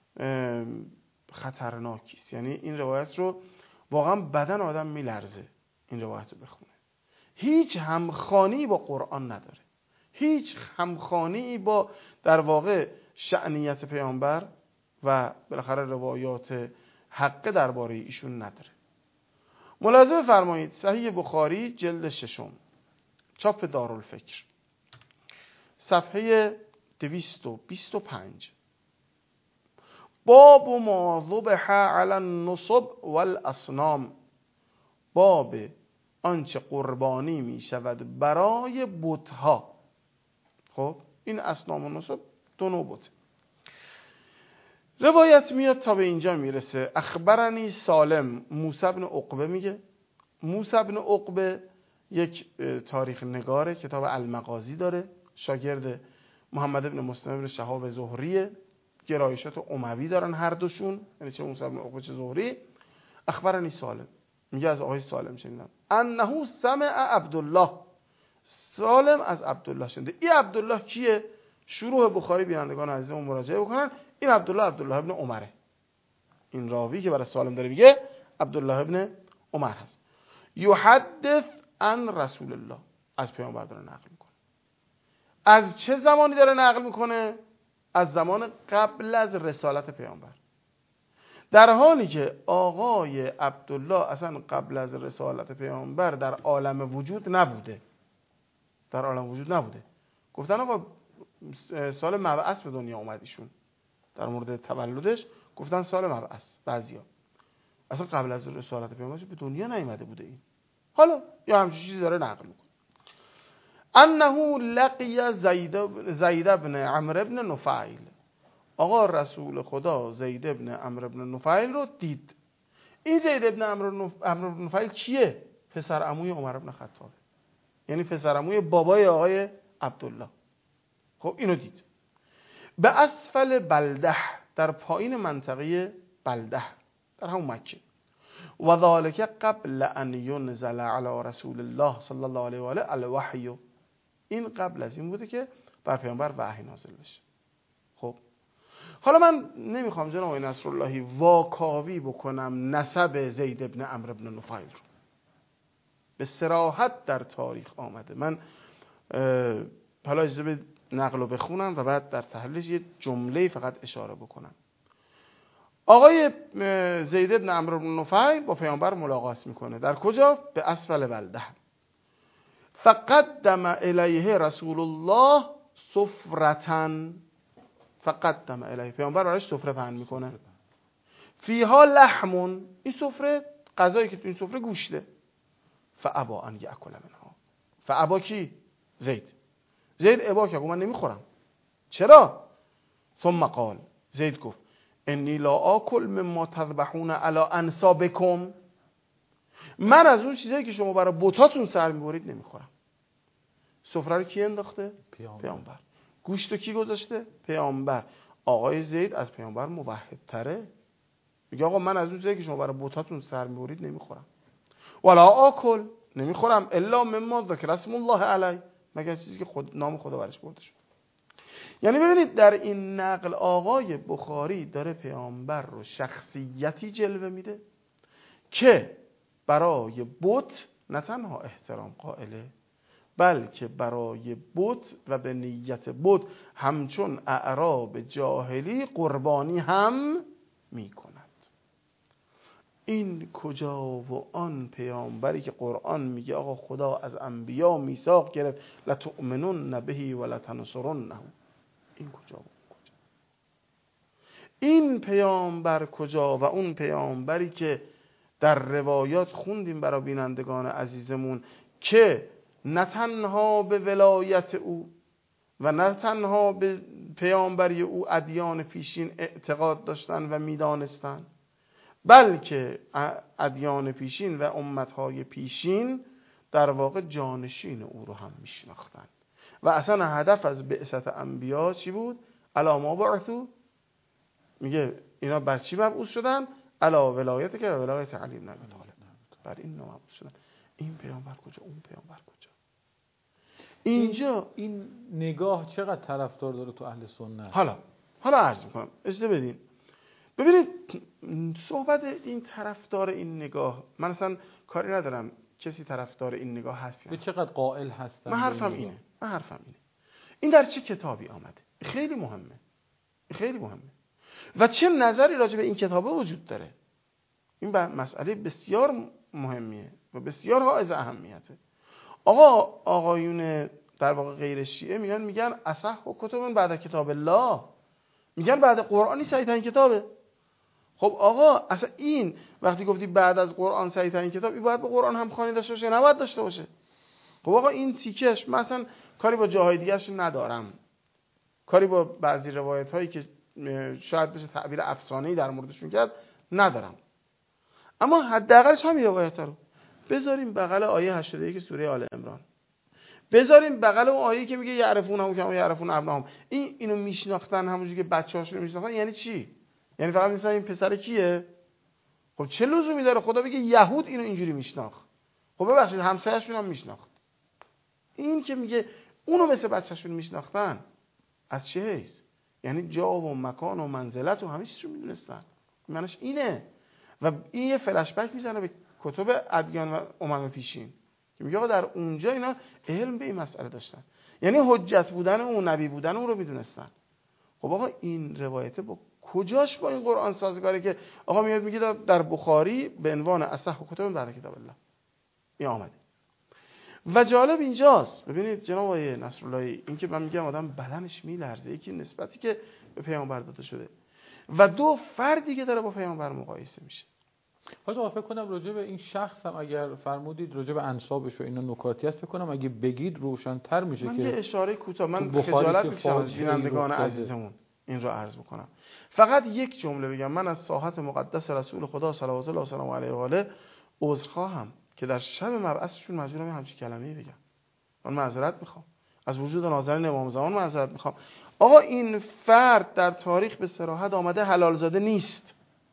خطرناکی است. یعنی این روایت رو واقعا بدن آدم میلرزه این روایت رو بخونه. هیچ همخوانی با قرآن نداره، هیچ همخوانی با در واقع شأنیت پیامبر و بالاخره روایات حق درباره ایشون نداره. ملاحظه فرمایید صحیح بخاری جلد 6 چاپ دارالفکر صفحه 225 باب ما ذبح علی النصب والاصنام، باب آنچه قربانی می شود برای بتها. خب این اصنام و نصب دو نوع بت. روایت میاد تا به اینجا میرسه. اخبرنی سالم، موسی بن عقبه میگه. موسی بن عقبه یک تاریخ نگاره، کتاب المغازی داره، شاگرد محمد بن مسلم بن شهاب زهریه، گرایشات اموی دارن هر دوشون، یعنی چه موسی بن عقبه چه زهری. اخبرنی سالم میگه از آقای سالم شنیدم انه سمع عبدالله، سالم از عبدالله شنیده. این عبدالله کیه؟ شروع بخاری بینندگان عزیزمون مراجعه بکنن. این عبدالله ابن عمره. این راوی که برای سالم داره میگه عبدالله ابن عمر هست. یحدث عن رسول الله، از پیامبر داره نقل میکنه. از چه زمانی داره نقل میکنه؟ از زمان قبل از رسالت پیامبر، در حالی که آقای عبدالله اصلا قبل از رسالت پیامبر در عالم وجود نبوده. در عالم وجود نبوده. گفتن آقا سال مبعث به دنیا اومد ایشون. در مورد تولدش گفتن سال مبعث. بعضیا اصلا قبل از رسالت پیامبر به دنیا نیامده بوده این. حالا یا همچین چیزی داره نقل میکنه. انه لقی زید بن عمرو بن نفیل، آقا رسول خدا زید بن عمرو بن نفیل رو دید. این زید بن عمرو بن نفیل کیه؟ پسر عموی عمر بن خطابه، یعنی پسر عموی بابای آقای عبدالله. خب اینو دید. به اسفل بلده، در پایین منطقه بلده در همون مکه. و ذالک قبل ان ینزل علی رسول الله صلی الله علیه و آله الوحی، این قبل از این بوده که بر پیامبر وحی نازل بشه. خب حالا من نمیخوام جناب آقای نصراللهی واکاوی بکنم نسب زید بن عمرو بن نفیل رو. به صراحت در تاریخ آمده. من حالا اجازه به نقل رو بخونم و بعد در تحلیلش یه جمله فقط اشاره بکنم. آقای زید بن عمرو بن نفیل با پیامبر ملاقات میکنه. در کجا؟ به اسفل بلده. فقدم الیه رسول الله سفرتن، فقدم الیه، پیامبر براش سفره پهن میکنه. فیها لحمون، این سفره غذایی که تو این سفره گوشته. فابا ان یاکل منها، فابا کی؟ زید ابا که من نمیخورم. چرا؟ ثم قال، زید گفت انی لا آکل مما تذبحون علی انسابکم، من از اون چیزایی که شما برای بتاتون سر میبرید نمیخورم. سفره رو کی انداخته؟ پیامبر. گوشت کی گذاشته؟ پیامبر. آقای زید از پیامبر موحد تره. میگه آقا من از اون چیزی که شما برای بتاتون سر میبرید نمیخورم. ولا آکل، نمیخورم الا مما ذکر اسم الله علیه، مگر چیزی که نام خدا برش برده شد. یعنی ببینید در این نقل آقای بخاری داره پیامبر رو شخصیتی جلوه میده که برای بت نه تنها احترام قائله، بلکه برای بت و به نیت بت همچون اعراب جاهلی قربانی هم میکند. این کجا و آن پیامبری که قرآن میگه آقا خدا از انبیا میثاق گرفت لتؤمنن به و لتنصرنه، این کجا و کجا؟ این پیامبر کجا و اون پیامبری که در روایات خوندیم برای بینندگان عزیزمون که نه تنها به ولایت او و نه تنها به پیامبری او ادیان پیشین اعتقاد داشتن و میدانستن، بلکه ادیان پیشین و امتهای پیشین در واقع جانشین او رو هم میشناختن. و اصلا هدف از بعثت انبیا چی بود؟ الا ما بعثوا، میگه اینا بر چی مبعوث شدن؟ الا ولایت که ولایت علی بن ابی طالب، بر این نام مبعوث شدن. این پیامبر کجا؟ اون پیامبر کجا؟ اینجا این نگاه چقدر طرفدار داره تو اهل سنت؟ حالا عرض میکنم، اجازه بدین. ببینید صحبت این طرفدار این نگاه، من اصلا کاری ندارم کسی طرفدار این نگاه هست یا به چقدر قائل هستن. من حرفم اینه. این در چه کتابی آمده؟ خیلی مهمه و چه نظری راجع به این کتابه وجود داره. این مسئله بسیار مهمیه و بسیار حائز اهمیته. آقایون در واقع غیر شیعه میگن اصح و کتب بعد کتاب الله، میگن بعد قرآنی صحیح ترین کتابه. خب آقا اصلا این وقتی گفتی بعد از قرآن صحیح ترین کتاب، این باید به قرآن هم خوانی داشته باشه، نباید داشته باشه؟ خب آقا این تیکش، مثلا کاری با جاهای دیگه‌اش ندارم، کاری با بعضی روایت هایی که شاید بشه تعبیر افسانه‌ای در موردشون کرد ندارم، اما حداقلش همین روایت رو بذاریم بغل آیه 81 سوره آل عمران، بذاریم بغل اون آیه که میگه یعرفونهم کما یعرفون ابناهم. اینو میشناختن همونجوری که بچه‌هاشون رو میشناختن. یعنی چی؟ یعنی فقط مثلا این پسر کیه؟ خب چه لزومی داره خدا بگه یهود اینو اینجوری میشناخت؟ خب ببخشید همسایه‌شون هم میشناخت. این که میگه اونو مثل بچه‌شون میشناختن، از چه حیث؟ یعنی جا و مکان و منزلت و همه چیز رو میدونستن. معنیش اینه. و این یه فلش بک میزنه به کتب ادیان و امم پیشین که میگه آقا در اونجا اینا علم به این مسئله داشتن، یعنی حجت بودن اون، نبی بودن اون رو میدونستن. خب آقا این روایته با کجاش با این قرآن سازگاره که آقا میاد میگه در بخاری به عنوان اصح کتب بعد کتاب الله این آمده؟ و جالب اینجاست، ببینید جناب آقای نصراللهی، این که من میگم آدم بدنش میلرزه، یکی نسبتی که به پیامبر داده شده و دو فردی که داره با پیامبر مقایسه میشه. حاجی فکر کنم راجع به این شخص هم اگر فرمودید راجع به انسابش و اینا نکاتی هست، فکر کنم اگه بگید روشن‌تر میشه. من که یه اشاره کوتاه، من خجالت میکشم از بینندگان عزیزمون این رو عرض بکنم. فقط یک جمله بگم، من از ساحت مقدس رسول خدا صلوات الله و سلام علیه و آله عذرخواهم که در شب مبعثشون مجبورم همچین کلمه‌ای بگم. من معذرت میخوام از وجود ناظرین امام زمان، معذرت میخوام. آقا این فرد در تاریخ به صراحت آمده حلال زاده نیست.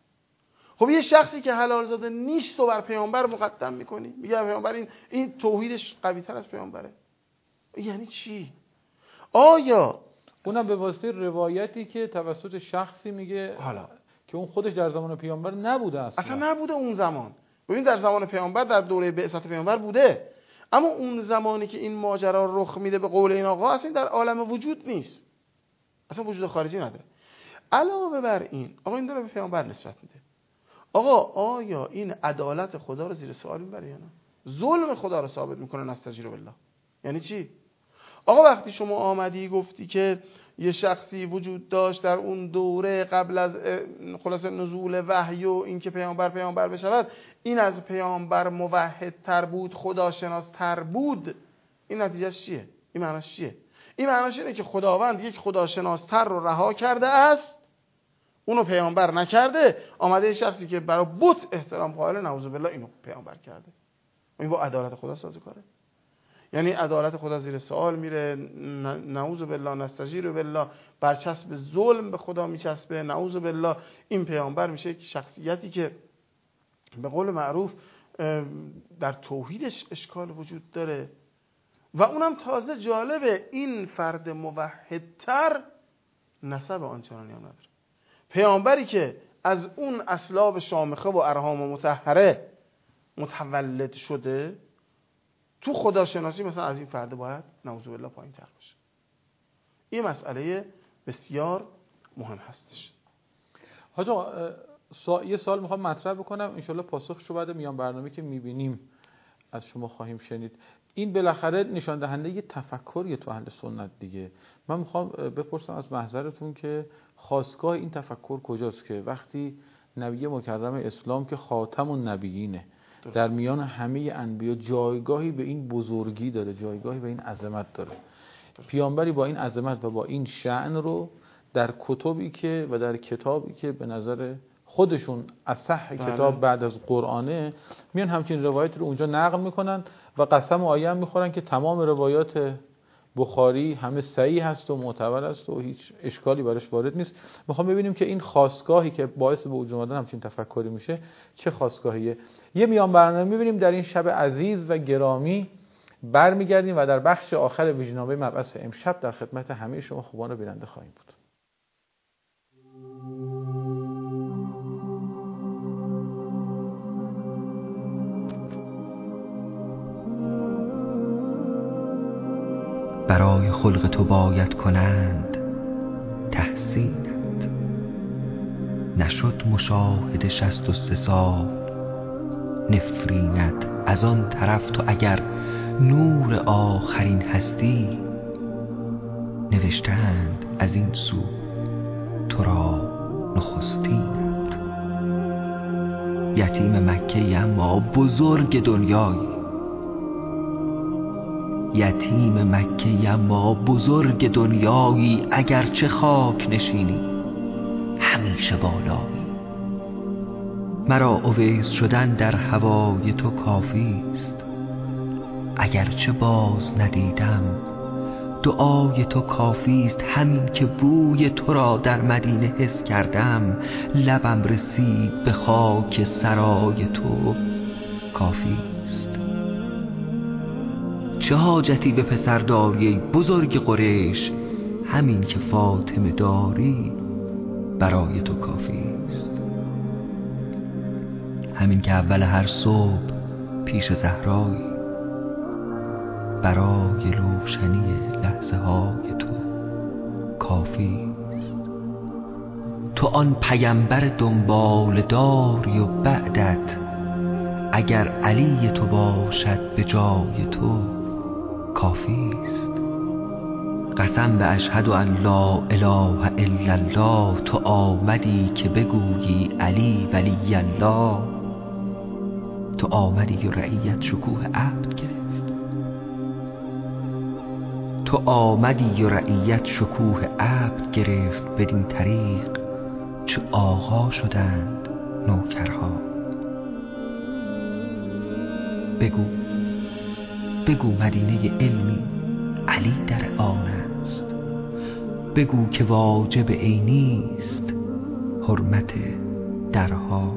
خب یه شخصی که حلال زاده نیست و بر پیامبر مقدم میکنی، میگه پیامبر این توحیدش قوی تر از پیامبره. یعنی چی؟ آیا اونم به واسطه روایتی که توسط شخصی میگه حالا که اون خودش در زمان پیامبر نبوده اصلا نبوده اون زمان. ببین در زمان پیامبر، در دوره بعثت پیامبر بوده، اما اون زمانی که این ماجرا رخ میده به قول این آقا اصلا در عالم وجود نیست، اصلا وجود خارجی نداره. علاوه بر این آقا این داره به پیامبر نسبت میده. آقا آیا این عدالت خدا رو زیر سوال میبره یا نه؟ ظلم خدا رو ثابت میکنه نستجیر بالله. یعنی چی؟ آقا وقتی شما آمدی گفتی که یه شخصی وجود داشت در اون دوره قبل از خلاص نزول وحی و این که پیامبر بشود، این از پیامبر موحدتر بود، خداشناستر بود، این نتیجهش چیه؟ این معناش چیه؟ این معناش اینه که خداوند یک خداشناستر رو رها کرده است، اونو پیامبر نکرده، آمده شخصی که برای بت احترام قائل نعوذ بالله اینو پیامبر کرده. این با عدالت خدا سازگاره. یعنی عدالت خدا زیر سوال میره، نعوذ بالله نستجیر بالله، برچسب ظلم به خدا میچسبه، نعوذ بالله. این پیامبر میشه یک شخصیتی که به قول معروف در توحیدش اشکال وجود داره و اونم تازه جالبه این فرد موحدتر نسب آنچنانی هم نداره. پیامبری که از اون اصلاب شامخه و ارحام مطهره متولد شده، تو خداشناسی مثلا از این فرد باید نعوذ بالله پایین تر باشه. این مسئله بسیار مهم هستش. حاج آقا یه سوال میخوام مطرح بکنم، انشالله پاسخشو بعد میان برنامه که میبینیم از شما خواهیم شنید. این بالاخره نشان دهنده یه تفکریه تو اهل سنت دیگه. من میخوام بپرسم از محضرتون که خاستگاه این تفکر کجاست که وقتی نبی مکرم اسلام که خاتم النبیینه در میان همه انبیا جایگاهی به این بزرگی داره، جایگاهی به این عظمت داره، پیامبری با این عظمت و با این شأن رو در کتبی که و در کتابی که به نظر خودشون اصح کتاب بعد از قرآنه میان همچین روایت رو اونجا نقل میکنن و قسم و آیه میخورن که تمام روایات بخاری همه صحیح هست و معتبر است و هیچ اشکالی براش وارد نیست. میخوام ببینیم که این خاستگاهی که باعث به وجود اومدن همچین تفکری میشه چه خاستگاهیه. یه میان برنامه میبینیم در این شب عزیز و گرامی برمیگردیم و در بخش آخر ویژنامه مبعث امشب در خدمت همه شما خوبان و بیننده خواهیم بود. برای خلق تو باید کنند تحسینت، نشد مشاهده 63 سال نفرینت. از آن طرف تو اگر نور آخرین هستی، نوشتند از این سو تو را نخستینت. یتیم مکه اما بزرگ دنیایی، یتیم مکه اما بزرگ دنیایی. اگرچه خاک نشینی همیشه بالایی، مرا اویس شدن در هوای تو کافی است. اگرچه باز ندیدم دعای تو کافی است. همین که بوی تو را در مدینه حس کردم، لبم رسید به خاک سرای تو کافی است. چه حاجتی به پسر داری بزرگ قریش، همین که فاطمه داری برای تو کافی است. همین که اول هر صبح پیش زهرایی، برای روشنی لحظه های تو کافی است. تو آن پیمبر دنبال داری و بعدت اگر علی تو باشد به جای تو کافی است. قسم به اشهد ان لا اله الا الله، تو آمدی که بگویی علی ولی الله. تو آمدی و رعیت شکوه عبد گرفت، تو آمدی و رعیت شکوه عبد گرفت. بدین طریق چه آقا شدند نوکرها. بگو مدینه علمی علی در آن است. بگو که واجب عینی است حرمت درها.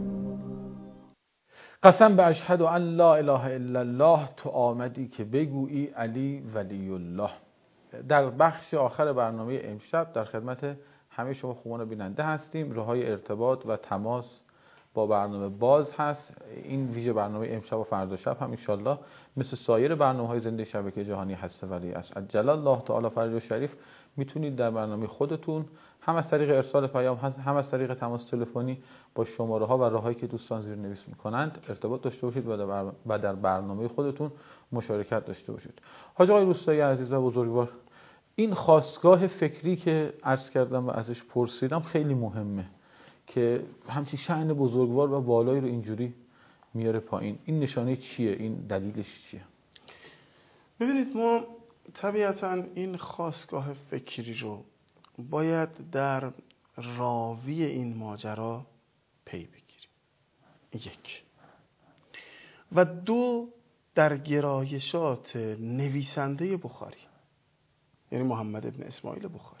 قسم به اشهد ان لا اله الا الله، تو آمدی که بگویی علی ولی الله. در بخش آخر برنامه امشب در خدمت همه شما خوبان و بیننده هستیم. راههای ارتباط و تماس با برنامه باز هست. این ویژه برنامه امشب و فردا شب هم انشالله مثل سایر برنامه‌های زنده شبکه جهانی هست ولی است عجل الله تعالی فرج شریف میتونید در برنامه خودتون هم از طریق ارسال پیام هم از طریق تماس تلفنی با شماره ها و راههایی که دوستان زیرنویس میکنند ارتباط داشته باشید و در برنامه خودتون مشارکت داشته باشید. حاج آقای روستایی عزیز و بزرگوار، این خاستگاه فکری که عرض کردم و ازش پرسیدم خیلی مهمه که همچین شأن بزرگوار و بالایی رو اینجوری میاره پایین. این نشانه چیه؟ این دلیلش چیه؟ ببینید، ما طبیعتاً این خاستگاه فکری رو باید در راوی این ماجرا پی بگیریم. یک و دو، در گرایشات نویسنده بخاری، یعنی محمد ابن اسماعیل بخاری،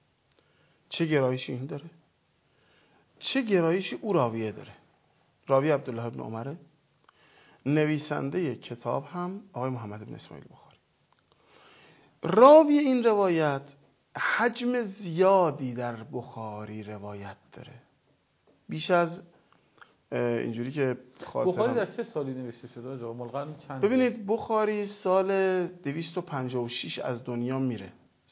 چه گرایشی این داره، چه گرایشی او راویه داره. راوی عبدالله ابن عمره، نویسنده کتاب هم آقای محمد ابن اسماعیل بخاری. راوی این روایت حجم زیادی در بخاری روایت داره، بیش از اینجوری که خاطرم. بخاری در چه سالی نوشته شده آقا؟ مال چند؟ ببینید بخاری سال 256 از دنیا میره،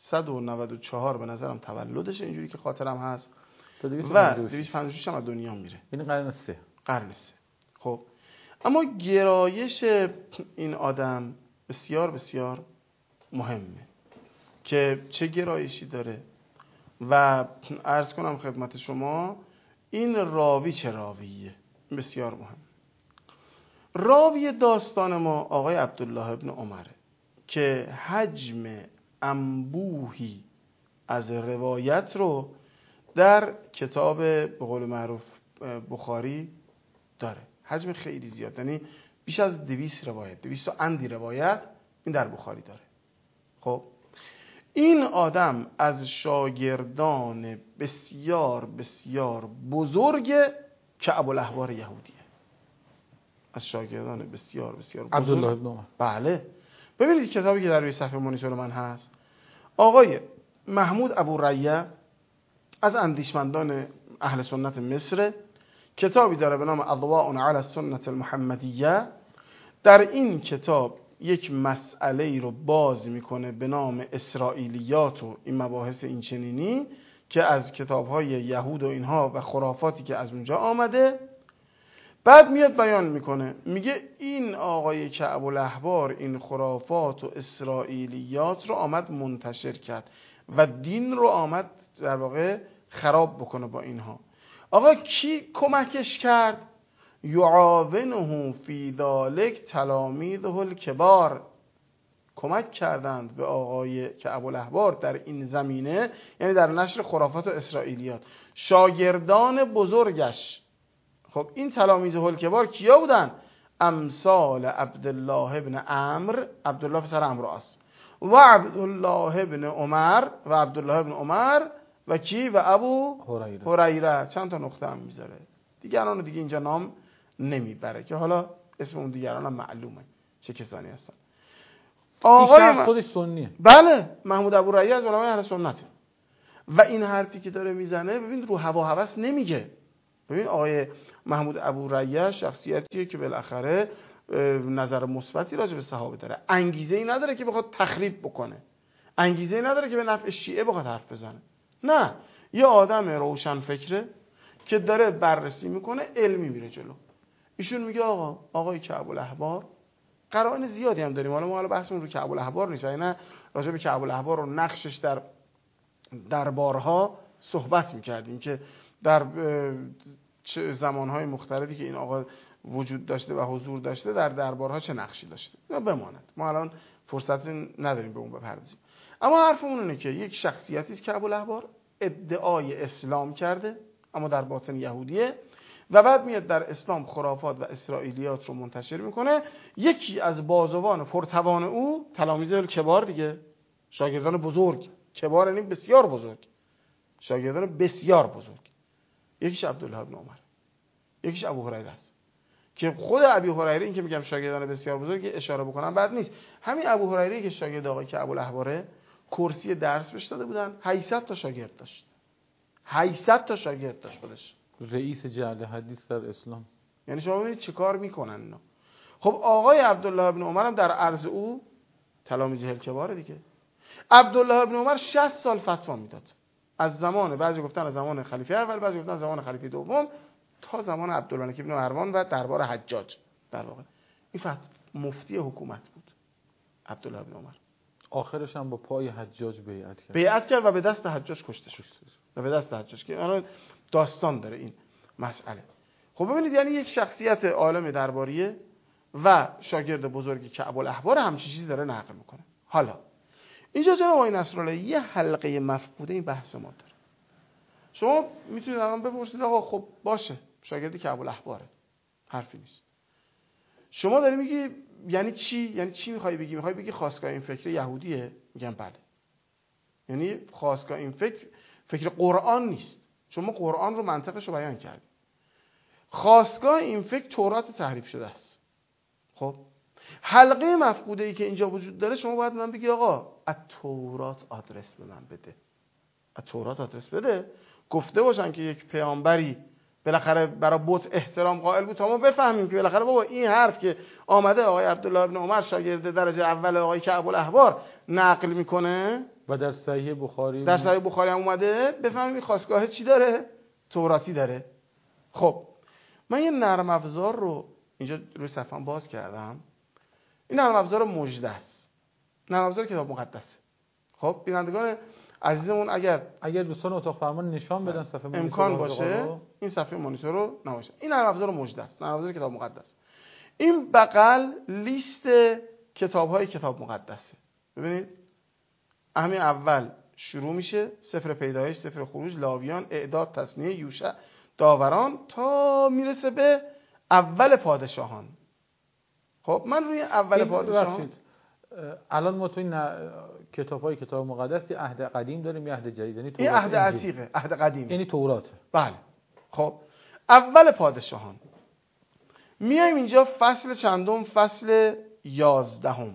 194 به نظرم تولدش اینجوری که خاطرم هست و 256 هم از دنیا میره، یعنی قرن 3. قرن 3. خب اما گرایش این آدم بسیار بسیار مهمه که چه گرایشی داره و عرض کنم خدمت شما این راوی چه راویه، بسیار مهم. راوی داستان ما آقای عبدالله ابن عمره که حجم انبوهی از روایت رو در کتاب به قول معروف بخاری داره، حجم خیلی زیاد، یعنی بیش از 200 روایت، 200 اندی روایت این در بخاری داره. خب این آدم از شاگردان بسیار بسیار بزرگ کعب الاحبار یهودیه، از شاگردان بسیار بسیار بزرگ عبدالله ابن عمر. بله. ببینید کتابی که در روی صفحه مانیتور من هست، آقای محمود ابو ریه از اندیشمندان اهل سنت مصر، کتابی داره به نام اضواء علی السنة المحمدیه. در این کتاب یک مسئله رو باز میکنه به نام اسرائیلیات و این مباحث این چنینی که از کتابهای یهود و اینها و خرافاتی که از اونجا آمده. بعد میاد بیان میکنه، میگه این آقای کعب الاحبار این خرافات و اسرائیلیات رو آمد منتشر کرد و دین رو آمد در واقع خراب بکنه با اینها. آقا کی کمکش کرد؟ یعاونه فی ذلک تلامیذه الکبار، کمک کردند به آقای کعب الاحبار در این زمینه، یعنی در نشر خرافات و اسرائیلیات، شاگردان بزرگش. خب این تلامیذه الکبار کیا بودن؟ امثال عبدالله ابن عمرو، عبدالله پسر عمرو است، و عبدالله ابن عمر و عبدالله ابن عمر و کی؟ و ابو هریره. چند تا نقطه هم میذاره، دیگران رو دیگه اینجا نام نمیبره که حالا اسم اون دیگران هم معلومه چه کسانی هستن. آقای خودش سنیه. بله، محمود ابو ریه از علمای اهل سنته و این حرفی که داره میزنه ببین رو هوا هوس نمیگه. ببین آقای محمود ابو ریه شخصیتیه که بالاخره نظر مثبتی راجع به صحابه داره، انگیزه ای نداره که بخواد تخریب بکنه، انگیزه ای نداره که به نفع شیعه بخواد حرف بزنه. نه، یه آدم روشن فکره که داره بررسی میکنه، علمی میره جلو. ایشون میگه آقای کعب الاحبار، قرائن زیادی هم داریم، حالا ما بحثمون رو کعب الاحبار نیست، نه راجع به کعب الاحبار و نقشش در دربارها صحبت میکردیم که در زمانهای مختلفی که این آقا وجود داشته و حضور داشته در دربارها چه نقشی داشته. بماند، ما الان فرصت نداریم به اون بپردازیم. اما حرفمون اینه که یک شخصیتی است کعب الاحبار، ادعای اسلام کرده اما در باطن یهودیه و بعد میاد در اسلام خرافات و اسرائیلیات رو منتشر میکنه. یکی از بازوان پرتوان او تلامید الکبار دیگه، شاگردان بزرگ، کبار یعنی بسیار بزرگ، شاگردان بسیار بزرگ، یکیش عبدالله ابن عمر، یکیش ابو هریره است که خود ابی هریره، این که میگم شاگردان بسیار بزرگ اشاره بکنم بد نیست، همین ابو هریره که شاگرد آقای کعب الاحباره، کرسی درس بهش داده بودن، 800 تا شاگرد داشت، 800 تا شاگرد داشت خودش، رئیس جعل حدیث در اسلام. یعنی شما ببینید چه کار میکنن اینا. خب آقای عبدالله ابن عمر هم در عرض او تلامید الکبار دیگه. عبدالله ابن عمر 60 سال فتوا میداد، از زمان، بعضی گفتن از زمان خلیفه اول، بعضی گفتن زمان خلیفه دوم، تا زمان عبدالملک ابن مروان و دربار حجاج. در واقع این مفتی حکومت بود عبدالله ابن عمر. آخرش هم با پای حجاج بیعت کرد و به دست حجاج کشته شد و به دست حجاج، که الان داستان داره این مسئله. خب ببینید، یعنی یک شخصیت عالم درباریه و شاگرد بزرگی کعب الاحبار همچین چیزی داره نقل میکنه. حالا اینجا جناب آقای نصرالله یه حلقه مفقوده این بحث ما داره. شما میتونید الان بپرسید آقا خب باشه شاگردی کعب الاحباره، حرفی نیست. شما داری میگی یعنی چی؟ یعنی چی میخوای بگی؟ میخوای بگی خاستگاه این فکر یهودیه؟ میگم بله. یعنی خاستگاه این فکر قرآن نیست، چون ما قرآن رو منطقش رو بیان کردیم. خاستگاه این فکر تورات تحریف شده است. خب حلقه مفقوده ای که اینجا وجود داره، شما باید من بگی آقا از تورات آدرس به من بده، از تورات آدرس بده. گفته باشن که یک پیامبری بالاخره برای بت احترام قائل بود تا ما بفهمیم که بالاخره بابا این حرف که آمده آقای عبدالله ابن عمر شاگرد درجه اول آقای کعب الاحبار نقل میکنه و در صحیح بخاری هم اومده، بفهمیم خواستگاه چی داره؟ توراتی داره. خب من یه نرم افزار رو اینجا روی صفحه‌ام باز کردم. این نرم افزار مژده است، نرم افزار کتاب مقدسه. خب بینندگان عزیزمون اگر دوستان اتاق فرمان نشان بدن صفحه مانیتور امکان باشه این صفحه مانیتور رو نمایش. این نرم افزار مژده است، نرم افزار کتاب مقدس. این بغل لیست کتاب‌های کتاب مقدسه. ببینید همین اول شروع میشه، سفر پیدایش، سفر خروج، لاویان، اعداد، تثنیه، یوشع، داوران، تا میرسه به اول پادشاهان. خب من روی اول پادشاهان الان ما تو این کتاب‌های کتاب مقدس یه عهد قدیم داریم، یه عهد جدید. یعنی این عهد عتیقه، عهد قدیم، یعنی توراته. بله. خب اول پادشاهان میایم اینجا فصل چندم؟ فصل 11.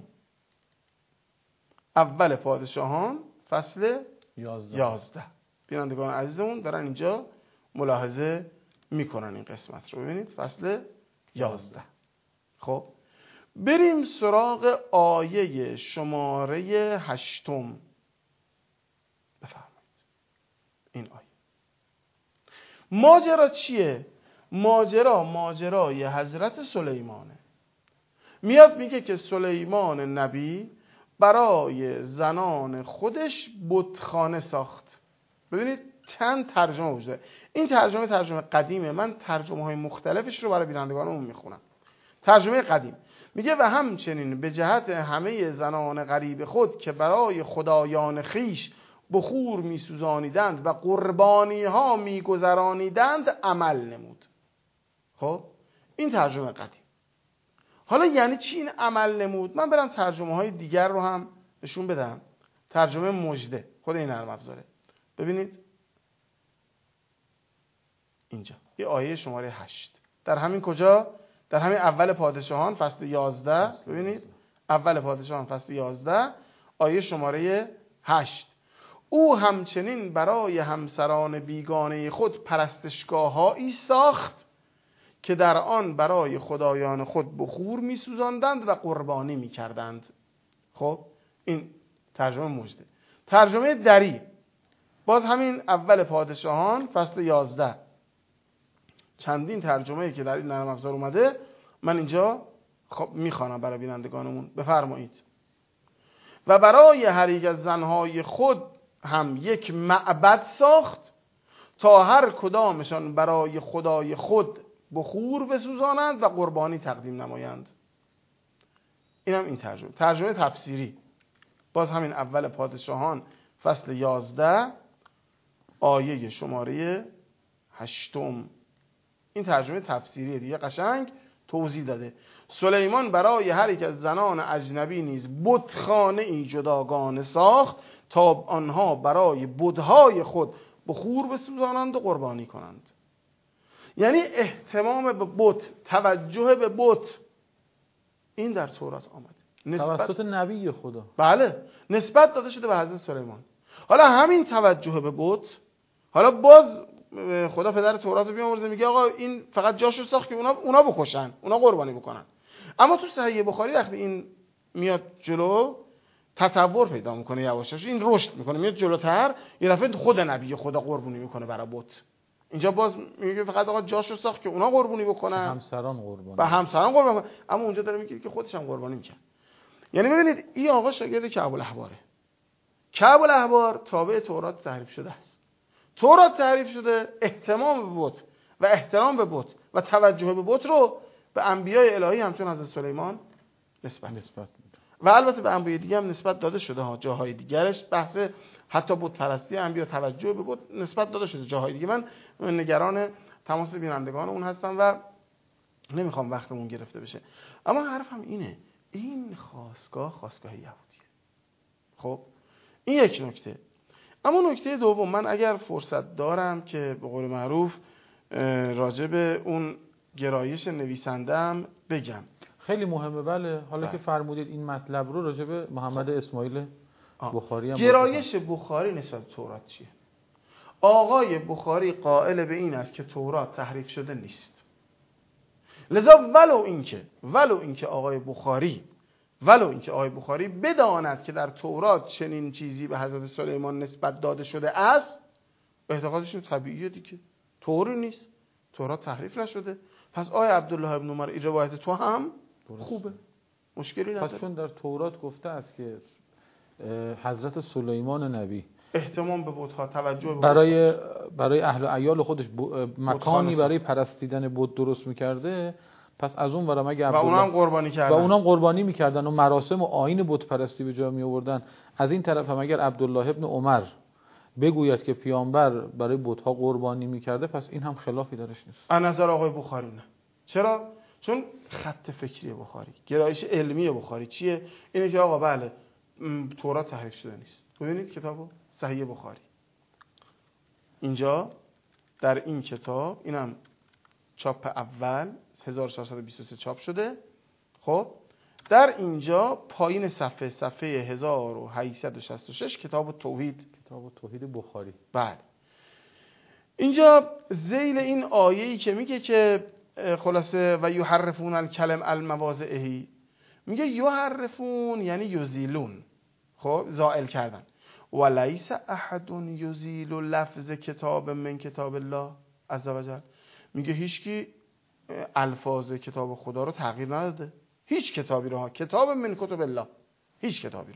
اول پادشاهان فصل 11. بینندگان عزیزمون دارن اینجا ملاحظه میکنن این قسمت رو. ببینید فصل 11. خب بریم سراغ آیه شماره 8. بفرمایید. این آیه ماجرا چیه؟ ماجرای حضرت سلیمانه. میاد میگه که سلیمان نبی برای زنان خودش بتخانه ساخت. ببینید چند ترجمه وجود داره. این ترجمه قدیمه، من ترجمه های مختلفش رو برای بینندگانمون میخونم. ترجمه قدیم میگه و همچنین به جهت همه زنان غریب خود که برای خدایان خیش بخور میسوزانیدند و قربانی ها میگذرانیدند عمل نمود. خب این ترجمه قدیم. حالا یعنی چی این عمل نمود؟ من برم ترجمه های دیگر رو هم نشون بدم. ترجمه مژده خود این نرم افزاره. ببینید اینجا یه آیه شماره 8 در همین کجا؟ در همین اول پادشاهان فصل 11. ببینید اول پادشاهان فصل 11 آیه شماره 8. او همچنین برای همسران بیگانه خود پرستشگاه‌هایی ساخت که در آن برای خدایان خود بخور می‌سوزاندند و قربانی می‌کردند. خب این ترجمه مژده. ترجمه دری باز همین اول پادشاهان فصل 11. چندین ترجمه‌ای که در این نرم افزار اومده من اینجا میخوانم برای بینندگانمون. بفرمایید. و برای هر یک از زنهای خود هم یک معبد ساخت تا هر کدامشان برای خدای خود بخور بسوزانند و قربانی تقدیم نمایند. اینم این ترجمه تفسیری باز همین اول پادشاهان فصل 11 آیه شماره 8. این ترجمه تفسیریه دیگه، قشنگ توضیح داده. سلیمان برای هر یک از زنان اجنبی نیز بتخانه ای جداگانه ساخت تا آنها برای بت‌های خود بخور بسوزانند و قربانی کنند. یعنی اهتمام به بت، توجه به بت، این در تورات آمده توسط نبی خدا. بله نسبت داده شده به حضرت سلیمان. حالا همین توجه به بت، حالا باز خدا پدر تورات رو بیامرزه میگه آقا این فقط جاشو ساخت که اونا بکشن، اونا قربانی بکنن. اما تو صحیح بخاری وقتی این میاد جلو تطور پیدا میکنه، یواشاش این رشد میکنه، میاد جلوتر، یه دفعه خود نبی خدا قربانی میکنه برای بت. اینجا باز میگه فقط آقا جاشو ساخت که اونا قربانی بکنن، همسران قربانی و همسران قربانی بکنن. اما اونجا داره میگه که خودش هم قربانی میکنه. یعنی ببینید این آقا شاگرد کعب الاحباره. کعب الاحبار تابع تورات تحریف شده است. تورات تحریف شده، اهتمام به بت و احترام به بت و توجه به بت رو به انبیای الهی همچون حضرت سلیمان نسبت میده. و البته به انبیای دیگه هم نسبت داده شده ها، جاهای دیگرش بحث حتی بت پرستی انبیا، توجه به بت نسبت داده شده جاهای دیگه. من نگران تماس بینندگان اون هستم و نمیخوام وقتمون گرفته بشه. اما حرفم اینه این خاستگاه یهودیه. خب این یک نکته. اما نکته دوم، من اگر فرصت دارم که به قول معروف راجع به اون گرایش نویسندم بگم. خیلی مهمه. بله حالا که فرمودید این مطلب رو راجع به محمد اسماعیل بخاری هم گرایش بخاری نسبت به تورات چیه؟ آقای بخاری قائل به این است که تورات تحریف شده نیست. لذا ولو اینکه آقای بخاری بداند که در تورات چنین چیزی به حضرت سلیمان نسبت داده شده است، اعتقادشون طبیعیه دیگه، طوری نیست، تورات تحریف نشده. پس آقای عبدالله ابن عمر این روایت تو هم خوبه، مشکلی نداره. پس چون در تورات گفته است که حضرت سلیمان نبی اهتمام به بت‌ها، توجه به برای اهل و عیال خودش مکانی برای پرستیدن بت درست می‌کرده، پس از اون ورم اگه و اونم قربانی می‌کردن و مراسم و آیین بت پرستی به جا می‌آوردن، از این طرف هم اگر عبدالله ابن عمر بگوید که پیامبر برای بت‌ها قربانی می‌کرده، پس این هم خلافی درش نیست. از نظر آقای بخاری نه. چرا؟ چون خط فکری بخاری، گرایش علمی بخاری چیه؟ اینه که آقا بله تورات تحریف شده نیست. ببینید کتابو صحیح بخاری، اینجا در این کتاب، اینم چاپ اول 1423 چاپ شده. خب در اینجا پایین صفحه 1866 کتاب توحید بخاری. بله اینجا ذیل این آیه‌ای که میگه که خلاصه و یحرفون الکلم المواضعه، میگه یحرفون یعنی یزیلون، خب زائل کردن. ولیس احد یزیل لفظ کتاب من کتاب الله عز وجل، میگه هیچکی الفاظ کتاب خدا رو تغییر نداده، هیچ کتابی رو، کتاب من کتاب الله، هیچ کتابی رو.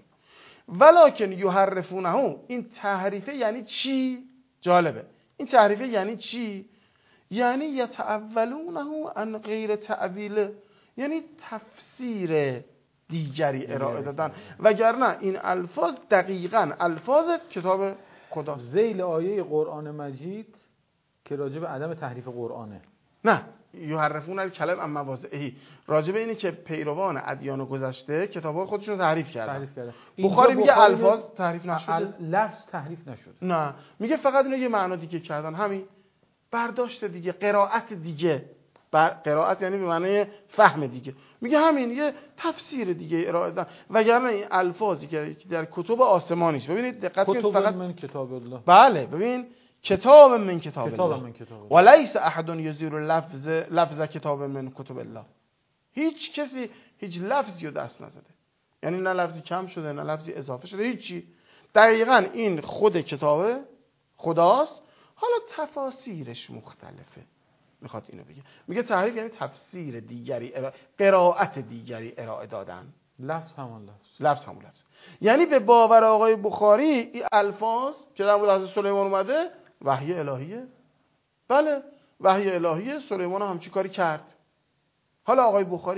ولکن یحرفونه، این تحریفه یعنی چی؟ جالبه. این تحریفه یعنی چی؟ یعنی یتأولونه عن غیر تأویل، یعنی تفسیر دیگری ارائه دادن، وگرنه این الفاظ دقیقاً الفاظ کتاب خدا. ذیل آیه قرآن مجید که راجع به عدم تحریف قرآنه. نه، یحرفون الکلم عن مواضعه، راجع به اینه که پیروان ادیان گذشته کتاب‌های خودشون رو تحریف کردن. بخاری میگه الفاظ تحریف نشده، لفظ تحریف نشده. نه، میگه فقط اینو یه معنا دیگه کردن، همین برداشت دیگه، قرائت دیگه، قرائت یعنی به معنی فهم دیگه، میگه همین یه تفسیر دیگه ارائه دادن، وگرنه این الفاظی که در کتب آسمانی است. ببینید دقت کنید، فقط من کتاب الله، بله ببین کتاب من کتاب الله ولیس احد یزیل لفظ کتاب من کتب الله، هیچ کسی هیچ لفظی رو دست نزده، یعنی نه لفظی کم شده نه لفظی اضافه شده، هیچی، دقیقاً این خود کتاب خداست، حالا تفاسیرش مختلفه. میخواد اینو بگه، میگه تحریف یعنی تفسیر دیگری، قرائت دیگری ارائه دادن، لفظ همون لفظ. یعنی به باور آقای بخاری این الفاظ که در مورد حضرت سلیمان اومده وحی الهیه. بله وحی الهیه، سلیمان هم چی کاری کرد. حالا آقای بخاری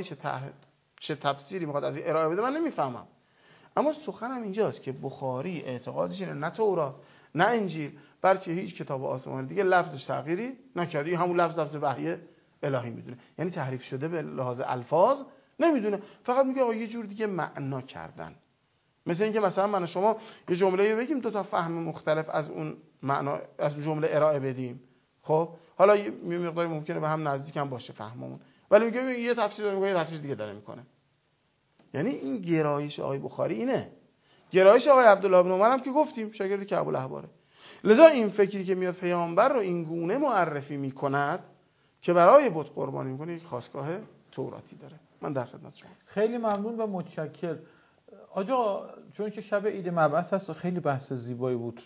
چه تفسیری میخواد از این ارائه بده من نمیفهمم، اما سخنم اینجاست که بخاری اعتقادش اینه نه تورات نه انجیل، برچه هیچ کتاب آسمانی دیگه لفظش تغییری نکرده، همون لفظ وحی الهی میدونه، یعنی تحریف شده به لحاظ الفاظ نمیدونه، فقط میگه آقا یه جور دیگه معنا کردن. مثل اینکه مثلا من و شما یه جمله بگیم دو تا فهم مختلف از اون معنا، از اون جمله ارائه بدیم، خب حالا یه مقداری ممکنه به هم نزدیک هم باشه فهممون، ولی میگه یه تفسیر داره میگه یه تفسیر دیگه داره میکنه. یعنی این گرایش آقای بخاری اینه. گرایش آقای عبدالله بن عمر هم که گفتیم شاگرد کعب الاحباره. لذا این فکری که میاد پیامبر رو این گونه معرفی میکند که برای بت قربانی میکنه یک خاستگاه توراتی داره. من در خدمت شما. خیلی ممنون و متشکر آقا، چون که شب عید مبعث هست خیلی بحث زیبایی بود،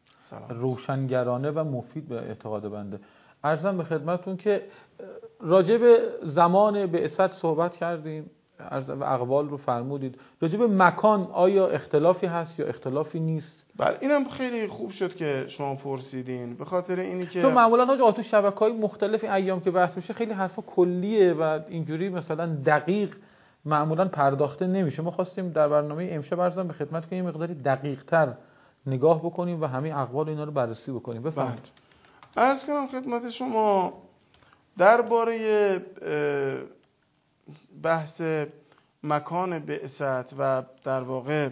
روشنگرانه و مفید به اعتقاد بنده. عرضم به خدمتتون که راجع به زمان بعثت صحبت کردیم و اقوال رو فرمودید. راجع به مکان آیا اختلافی هست یا اختلافی نیست؟ بله اینم خیلی خوب شد که شما پرسیدین، به خاطر اینی که تو معمولا تو شبکه‌های مختلف ایام که بحث میشه خیلی حرفا کلیه و اینجوری مثلا دقیق معمولا پرداخته نمیشه. ما خواستیم در برنامه امشب عرضم به خدمت کنیم مقداری دقیق‌تر نگاه بکنیم و همین اقوال اینا رو بررسی بکنیم. بفرمایید. عرض کنم خدمت شما درباره بحث مکان بعثت و در واقع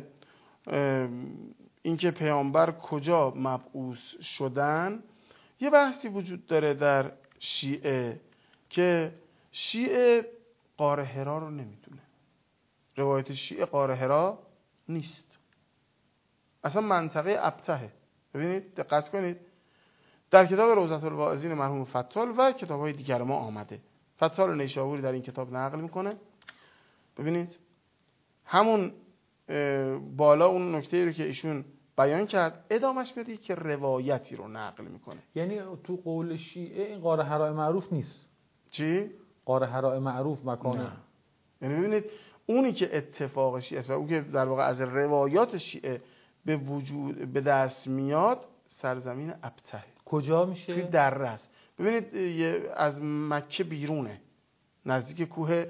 اینکه پیامبر کجا مبعوث شدن، یه بحثی وجود داره در شیعه که شیعه غار حرا رو نمیدونه. روایت شیعه غار حرا نیست، اصلا منطقه ابتهه. ببینید دقت کنید، در کتاب روضة الواعظین مرحوم فتال و کتاب‌های دیگر ما آمده. فتال نیشابوری در این کتاب نقل میکنه. ببینید همون بالا اون نکته‌ای رو که ایشون بیان کرد ادامش بده که روایتی رو نقل میکنه. یعنی تو قول شیعه این غار حراء معروف نیست. چی؟ غار حراء معروف مکانه. نه. یعنی ببینید اونی که اتفاق شیعه است و اون که در واقع از روایات شیعه به دست میاد سرزمین ابتهه. کجا میشه؟ توی دره است. ببینید از مکه بیرونه، نزدیک کوه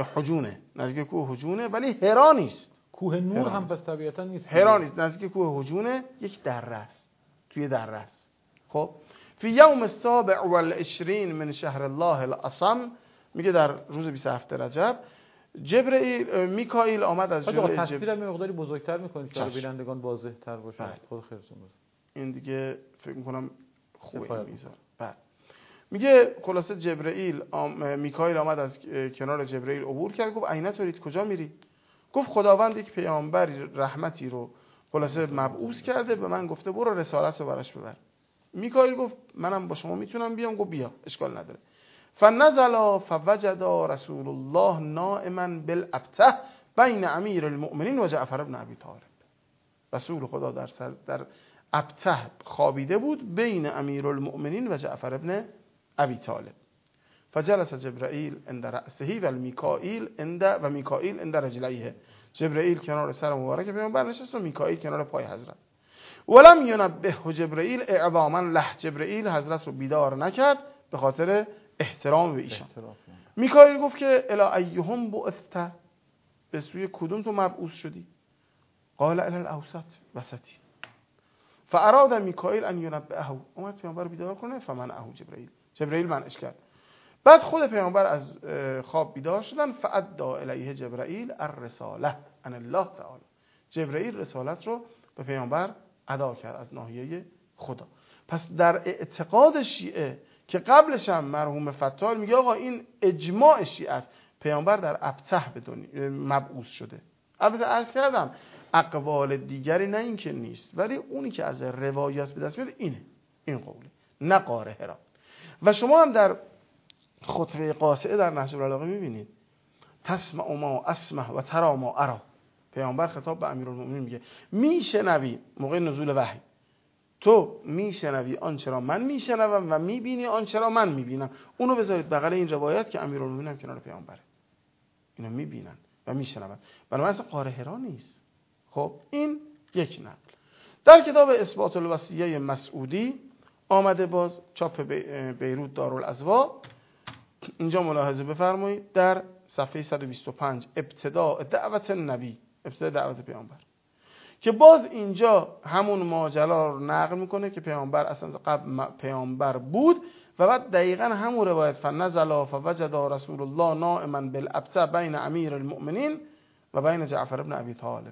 حجونه، ولی حرا نیست. کوه نور هم پس طبیعتا نیست. حرا نیست، نزدیک کوه حجونه، یک دره است، توی دره است. خب فی یوم السابع والعشرین من شهر الله الاصم، میگه در روز 27 رجب میکائیل آمد از جلوی تصویر هم مقداری بزرگتر میکنید که بینندگان واضح تر باشه. خود خیرتون باشه. این دیگه فکر میکنم خوبه میذار. بله. میگه خلاصه میکائیل آمد از کنار جبرئیل عبور کرد، گفت اینا ترید، کجا میری؟ گفت خداوند یک پیامبری رحمتی رو خلاصه مبعوث کرده، به من گفته برو رسالت رو براش ببر. میکائیل گفت منم با شما میتونم بیام. گفت بیا، اشکال نداره. فنزل فوجد رسول الله نائما بالابته بین امیر المؤمنین و جعفر بن ابی طالب. رسول خدا در ابته خوابیده بود بین امیر المؤمنین و جعفر بن ابی طالب. فجلس جبرائیل عند رأسه و میکائیل عند رجلیه. جبرائیل کنار سر مبارک پیامبر نشست و میکائیل کنار پای حضرت. ولم ینبه جبرائیل اعظاما له. جبرائیل حضرت رو بیدار نکرد به خاطر احترام به ایشان. میکائیل گفت که الی ایهم بعثت، به سوی کدوم تو مبعوث شدی؟ قال الی الاوسط، وسطی. فاراد میکائیل ان ینبهه، اومد پیامبر رو بیدار کنه. فمنعه جبرائیل منعش کرد. بعد خود پیامبر از خواب بیدار شدن. فادى الیه جبرائیل الرساله عن الله تعالی. جبرائیل رسالت رو به پیامبر ادا کرد از ناحیه خدا. پس در اعتقاد شیعه که قبلش هم مرحوم فتال میگه آقا این اجماع شیعه است، پیامبر در ابته به دنیا مبعوث شده. البته عرض کردم اقوال دیگری نه این که نیست، ولی اونی که از روایات به دست میاد این قوله، نه غار حرا. و شما هم در خطبه قاطعه در نهج البلاغه میبینید تسمع ما اسمع و ترى ما ارى. پیامبر خطاب به امیرالمومنین میگه میشنوی موقع نزول وحی، تو میشنوی آنچه را من میشنوم و میبینی آنچه را من میبینم. اونو بذارید بغل این روایت که امیرالمومنین هم کنار پیامبره، اینو میبینن و میشنون. بنابراین اصلا غار حرا نیست. خب این یک نقل. در کتاب اثبات الوصیه مسعودی آمده، باز چاپ بیروت دارالازوا، اینجا ملاحظه بفرمایید در صفحه 125 ابتداء دعوت نبی، ابتداء دعوت پیامبر، که باز اینجا همون ماجرا رو نقل میکنه که پیامبر اصلا قبل پیامبر بود و بعد دقیقاً همون روایت فنزل فوجد رسول الله نائما بالابته بین امیر المؤمنین و بین جعفر بن ابی طالب.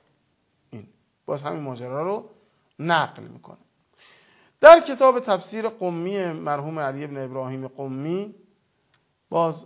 این باز همین ماجرا رو نقل میکنه. در کتاب تفسیر قمی مرحوم علی بن ابراهیم قمی باز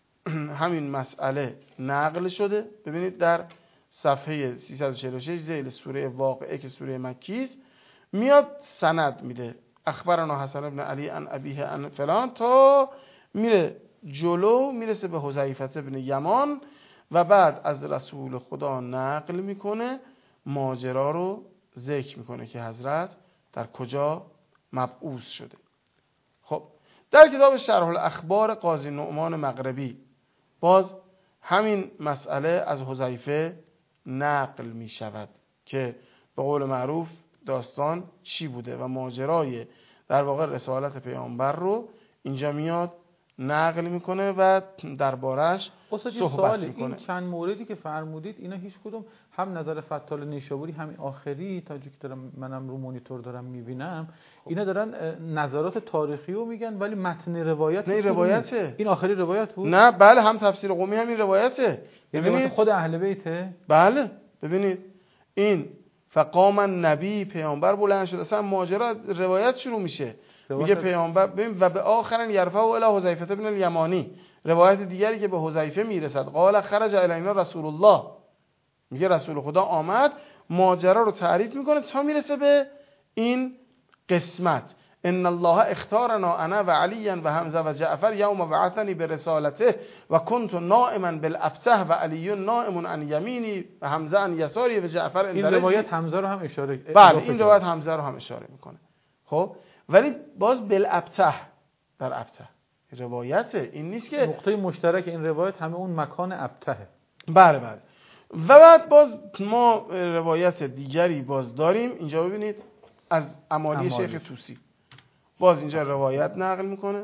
همین مسئله نقل شده. ببینید در صفحه 346 ذیل سوره واقعه که سوره مکی است میاد سند میده، اخبرنا حسن بن علی عن ابیه عن فلان، تا میره جلو میرسه به حذیفه بن یمان و بعد از رسول خدا نقل میکنه، ماجرا رو ذکر میکنه که حضرت در کجا مبعوث شده. خب در کتاب شرح الاخبار قاضی نعمان مغربی باز همین مسئله از حذیفه نقل می شود که به قول معروف داستان چی بوده و ماجرای در واقع رسالت پیامبر رو اینجا میاد نقل میکنه و دربارش صحبت میکنه. این چند موردی که فرمودید اینا هیچ کدوم هم نظر فتال نیشابوری همین آخری تا جایی که دارم منم رو مانیتور دارم میبینم اینا دارن نظرات تاریخی رو میگن ولی متن روایت نه روایته. این آخری روایت بود؟ نه بله هم تفسیر قمی همین روایته. ببینید خود اهل بیته؟ بله ببینید این فقام النبی پیامبر بلند شد، اصلا ماجرا روایت شروع میشه میگه پیامبر ببین و به آخرن یرفع الی حذیفه بن الیمانی. روایت دیگری که به حذیفه میرسد قال خرج الینا رسول الله، میگه رسول خدا آمد، ماجرا رو تعریف میکنه تا میرسه به این قسمت ان الله اختارنا انا و علی و حمزه و جعفر یوم بعثنی برسالته و کنت نائما بالابته و علی نائم عن یمینی و حمزه عن یساری و جعفر این روایت حمزه رو هم اشاره بله این روایت حمزه رو هم اشاره میکنه. خب ولی باز بالابته در ابته روایته، این نیست که نقطه مشترک این روایت همه اون مکان ابتهه. بله بله. و بعد باز ما روایت دیگری باز داریم اینجا ببینید از امالی شیخ طوسی، باز اینجا روایت نقل میکنه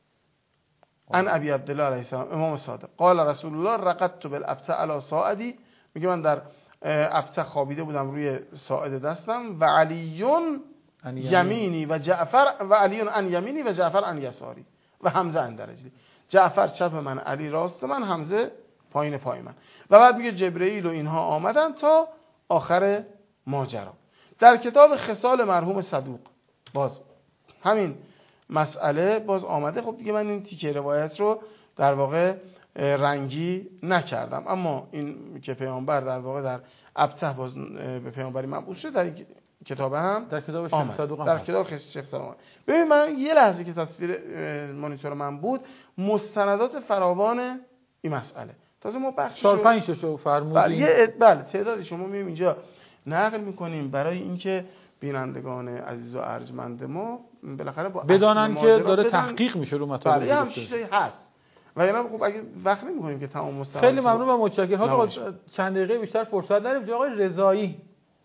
ان ابی عبدالله علیه السلام امام صادق قال رسول الله رقدت بالابته علی ساعدی، میگه من در ابته خوابیده بودم روی ساعد دستم و علیون یمینی و جعفر و علیون ان یمینی و جعفر ان یساری و حمزه ان رجلی، جعفر چپ من، علی راست من، حمزه پایین پای من. و بعد میگه جبرئیل و اینها آمدن تا آخر ماجرا. در کتاب خصال مرحوم صدوق باز همین مسئله باز آمده. خب دیگه من این تیکه روایت رو در واقع رنگی نکردم، اما این که پیامبر در واقع در ابته باز به پیامبری مبعوث شد در این کتاب هم در کتاب شیخ صدوق هم در کتاب شیخ صدوق. ببین من یه لحظه که تصویر مانیتور من بود مستندات فراوان این مسئله، تازه ما بخشش 4-5 شو فرمودیم. بله تعدادی شما میایم اینجا نقل میکنیم برای اینکه بینندگان عزیز و ارجمند ما بالاخره با بدانن که داره تحقیق میشه رو مطالب. بله هم چیزی هست و یعنی خب اگه وقت نمی‌کنیم که تمام مستند. خیلی ممنون و متشکرم. حالا چند دقیقه بیشتر فرصت داریم. آقای رضایی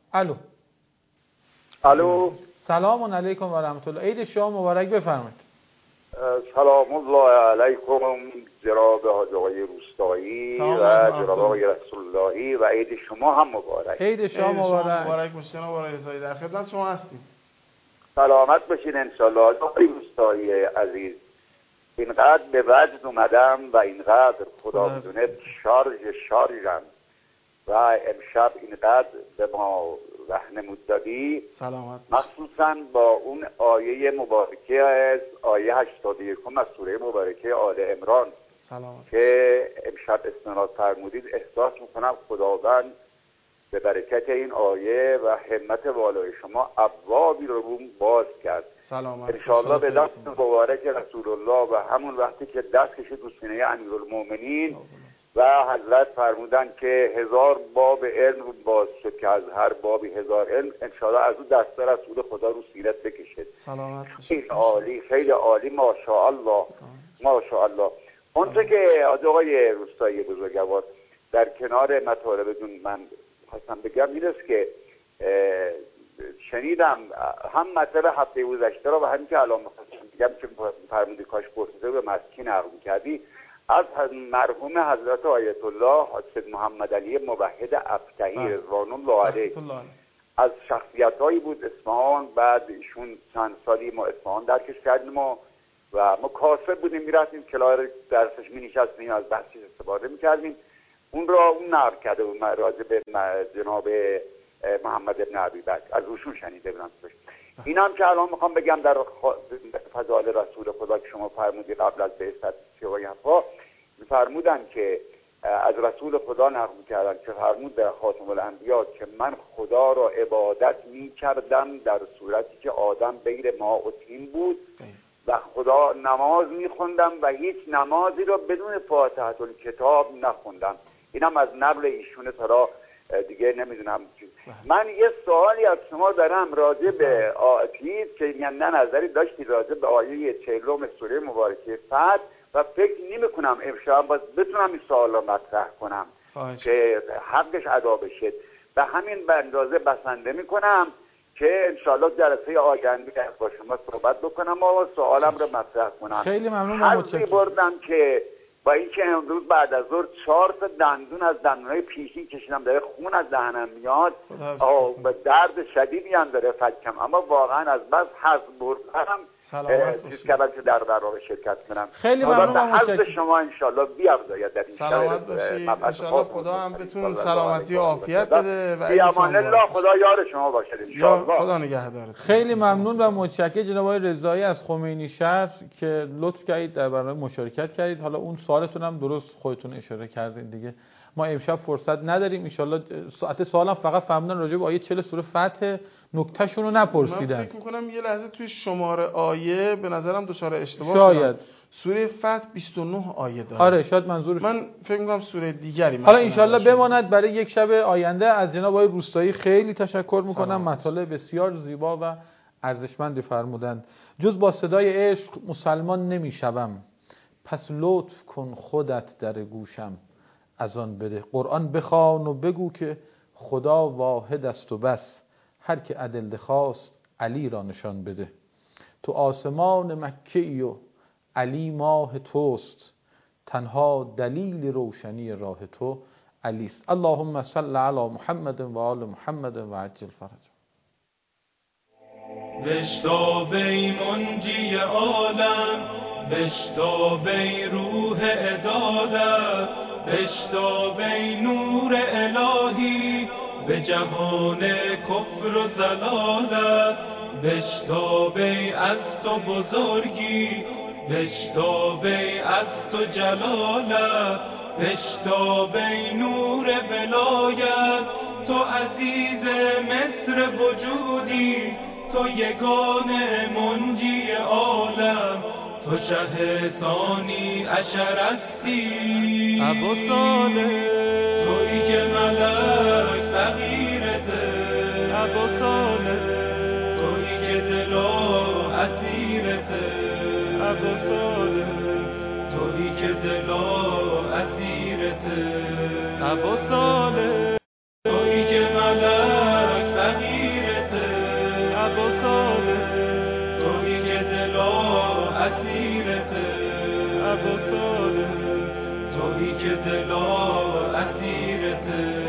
الو سلام علیکم و رحمت الله. عید شما مبارک. بفرمایید. سلام الله علیکم جناب حاج آقای روستایی و جناب آقای رسول اللهی و عید شما هم مبارک. عید شما مبارک باشه جناب آقای رضایی، در خدمت شما هستیم. سلامت باشین ان شاء الله. آقای روستایی عزیز اینقدر به وجد اومدم و اینقدر خدا بدونه شارژم و امشب اینقدر به ما رهنمود دادی، مخصوصا با اون آیه مبارکه از آیه 81 از سوره مبارکه آل عمران که امشب استناد فرمودید. احساس میکنم خداوند به برکت این آیه و همت والای شما ابوابی رو باز کرد. انشاءالله به دست مبارک رسول الله و همون وقتی که دست کشید رو سینه امیرالمومنین و حضرت فرمودن که 1000 باب علم رو باز شد که از هر بابی 1000 علم، انشاءالله از اون دست رسول خدا رو سیرت بکشید. خیلی عالی، خیلی عالی، ماشاءالله ماشاءالله. اونطور که آقای روستایی بزرگوار در کنار مطالبتون من خواستم بگم این است که شنیدم هم مطلب هفته گذشته رو و همین که الان می‌خواستم بگم که فرمودی کاش پرسیده به مسکی نقل کردی از مرحوم حضرت آیت الله حاج محمد علی موحد ابتهی رضوان الله علیه، از شخصیت‌هایی بود اصفهان. بعد ایشون چند سالی ما اصفهان درکش کردیم و ما کاسب بودیم، میرفتیم کلاس درسش می‌نشستیم، از بحثش استفاده می‌کردیم. اون نقل کرده بود راجع به جناب محمد ابن ابی بکر، از اوشون شنیده بودم. این هم که الان میخوام بگم در فضائل رسول خدا که شما فرمودی قبل از بعثت پیامبر فرمودن که از رسول خدا نقل می‌کردن که فرمود در خاتم الانبیا که من خدا را عبادت می‌کردم در صورتی که آدم بین ماء و طین بود و خدا نماز می‌خوندم و هیچ نمازی را بدون فاتحه الکتاب نخوندم. اینم از نقل ایشونه تا دیگه نمیدونم. من یه سوالی از شما دارم راجع به آتیز که یعنی نظری داشتی راجع به آیه 40 سوره مبارکه فتح و فکر نمی‌کنم امشب باز بتونم این سوال رو مطرح کنم که حقش ادا بشه. به همین به اندازه بسنده می‌کنم که انشالله جلسه آینده با شما صحبت بکنم و سوالم رو مطرح کنم. خیلی ممنون و حضی متشکرم. بردم که با اینکه امروز بعد از ظهر 4 تا دندون از دندونای پیشی کشیدم، داره خون از دهنم میاد، به درد شدیدی هم داره فکم، اما واقعا از بس حظ بردم چیز کردم که در برنامه شرکت کنم. خیلی ممنون و حظ متشکرم. شما انشالله بیافزاید در این سلامت باشید. انشالله خدا هم بتون سلامتی و عافیت بده و بی امان الله. خدا یار شما باشه انشالله. خدا نگهدارت. خیلی ممنون و متشکرم جناب آقای رضایی از خمینی شهر که لطف کردید در برنامه مشارکت کردید. حالا اون سوالتون هم درست خودتون اشاره کردین دیگه. ما امشب فرصت نداریم ان شاء الله. ساعت سوالم فقط فهمیدن راجع به آیه 40 سوره فتح نکتهشون رو نپرسیدن. من فکر می‌کنم یه لحظه توی شماره آیه به نظرم دچار اشتباه شاید شدم. سوره فتح 29 آیه داره. آره شاید منظورش. من فکر می‌کنم سوره دیگری. حالا ان شاء الله بماند برای یک شب آینده. از جناب آقای روستایی خیلی تشکر می‌کنم. مطالب بسیار زیبا و ارزشمندی فرمودند. جز با صدای عشق مسلمان نمی‌شوم، پس لطف کن خودت در گوشم از آن بده. قرآن بخوان و بگو که خدا واحد است و بس، هر که ادله خواست علی را نشان بده. تو آسمان مکه‌ای و علی ماه توست، تنها دلیل روشنی راه تو علی است. اللهم صل علی محمد و آل محمد و عجل فرج. بشتاب ای منجی عالم، بشتاب ای روح عدالت، بشتاب ای نور الهی به جهان کفر و ضلالت، بشتاب ای از تو بزرگی، بشتاب ای از تو جلالت، بشتاب ای نور ولایت، تو عزیز مصر وجودی، تو یگانه منجی عالم، تو شه ثانی عشر هستی ابو صالح، تویی که ملک فقیرته ابو صالح، تویی که دلا اسیرته ابو صالح، تویی که دلا اسیرته ابو صالح، تویی که ملک فقیرته ابو صالح، تویی که دلا اسیرته ابو صالح، تویی که دلا اسیرته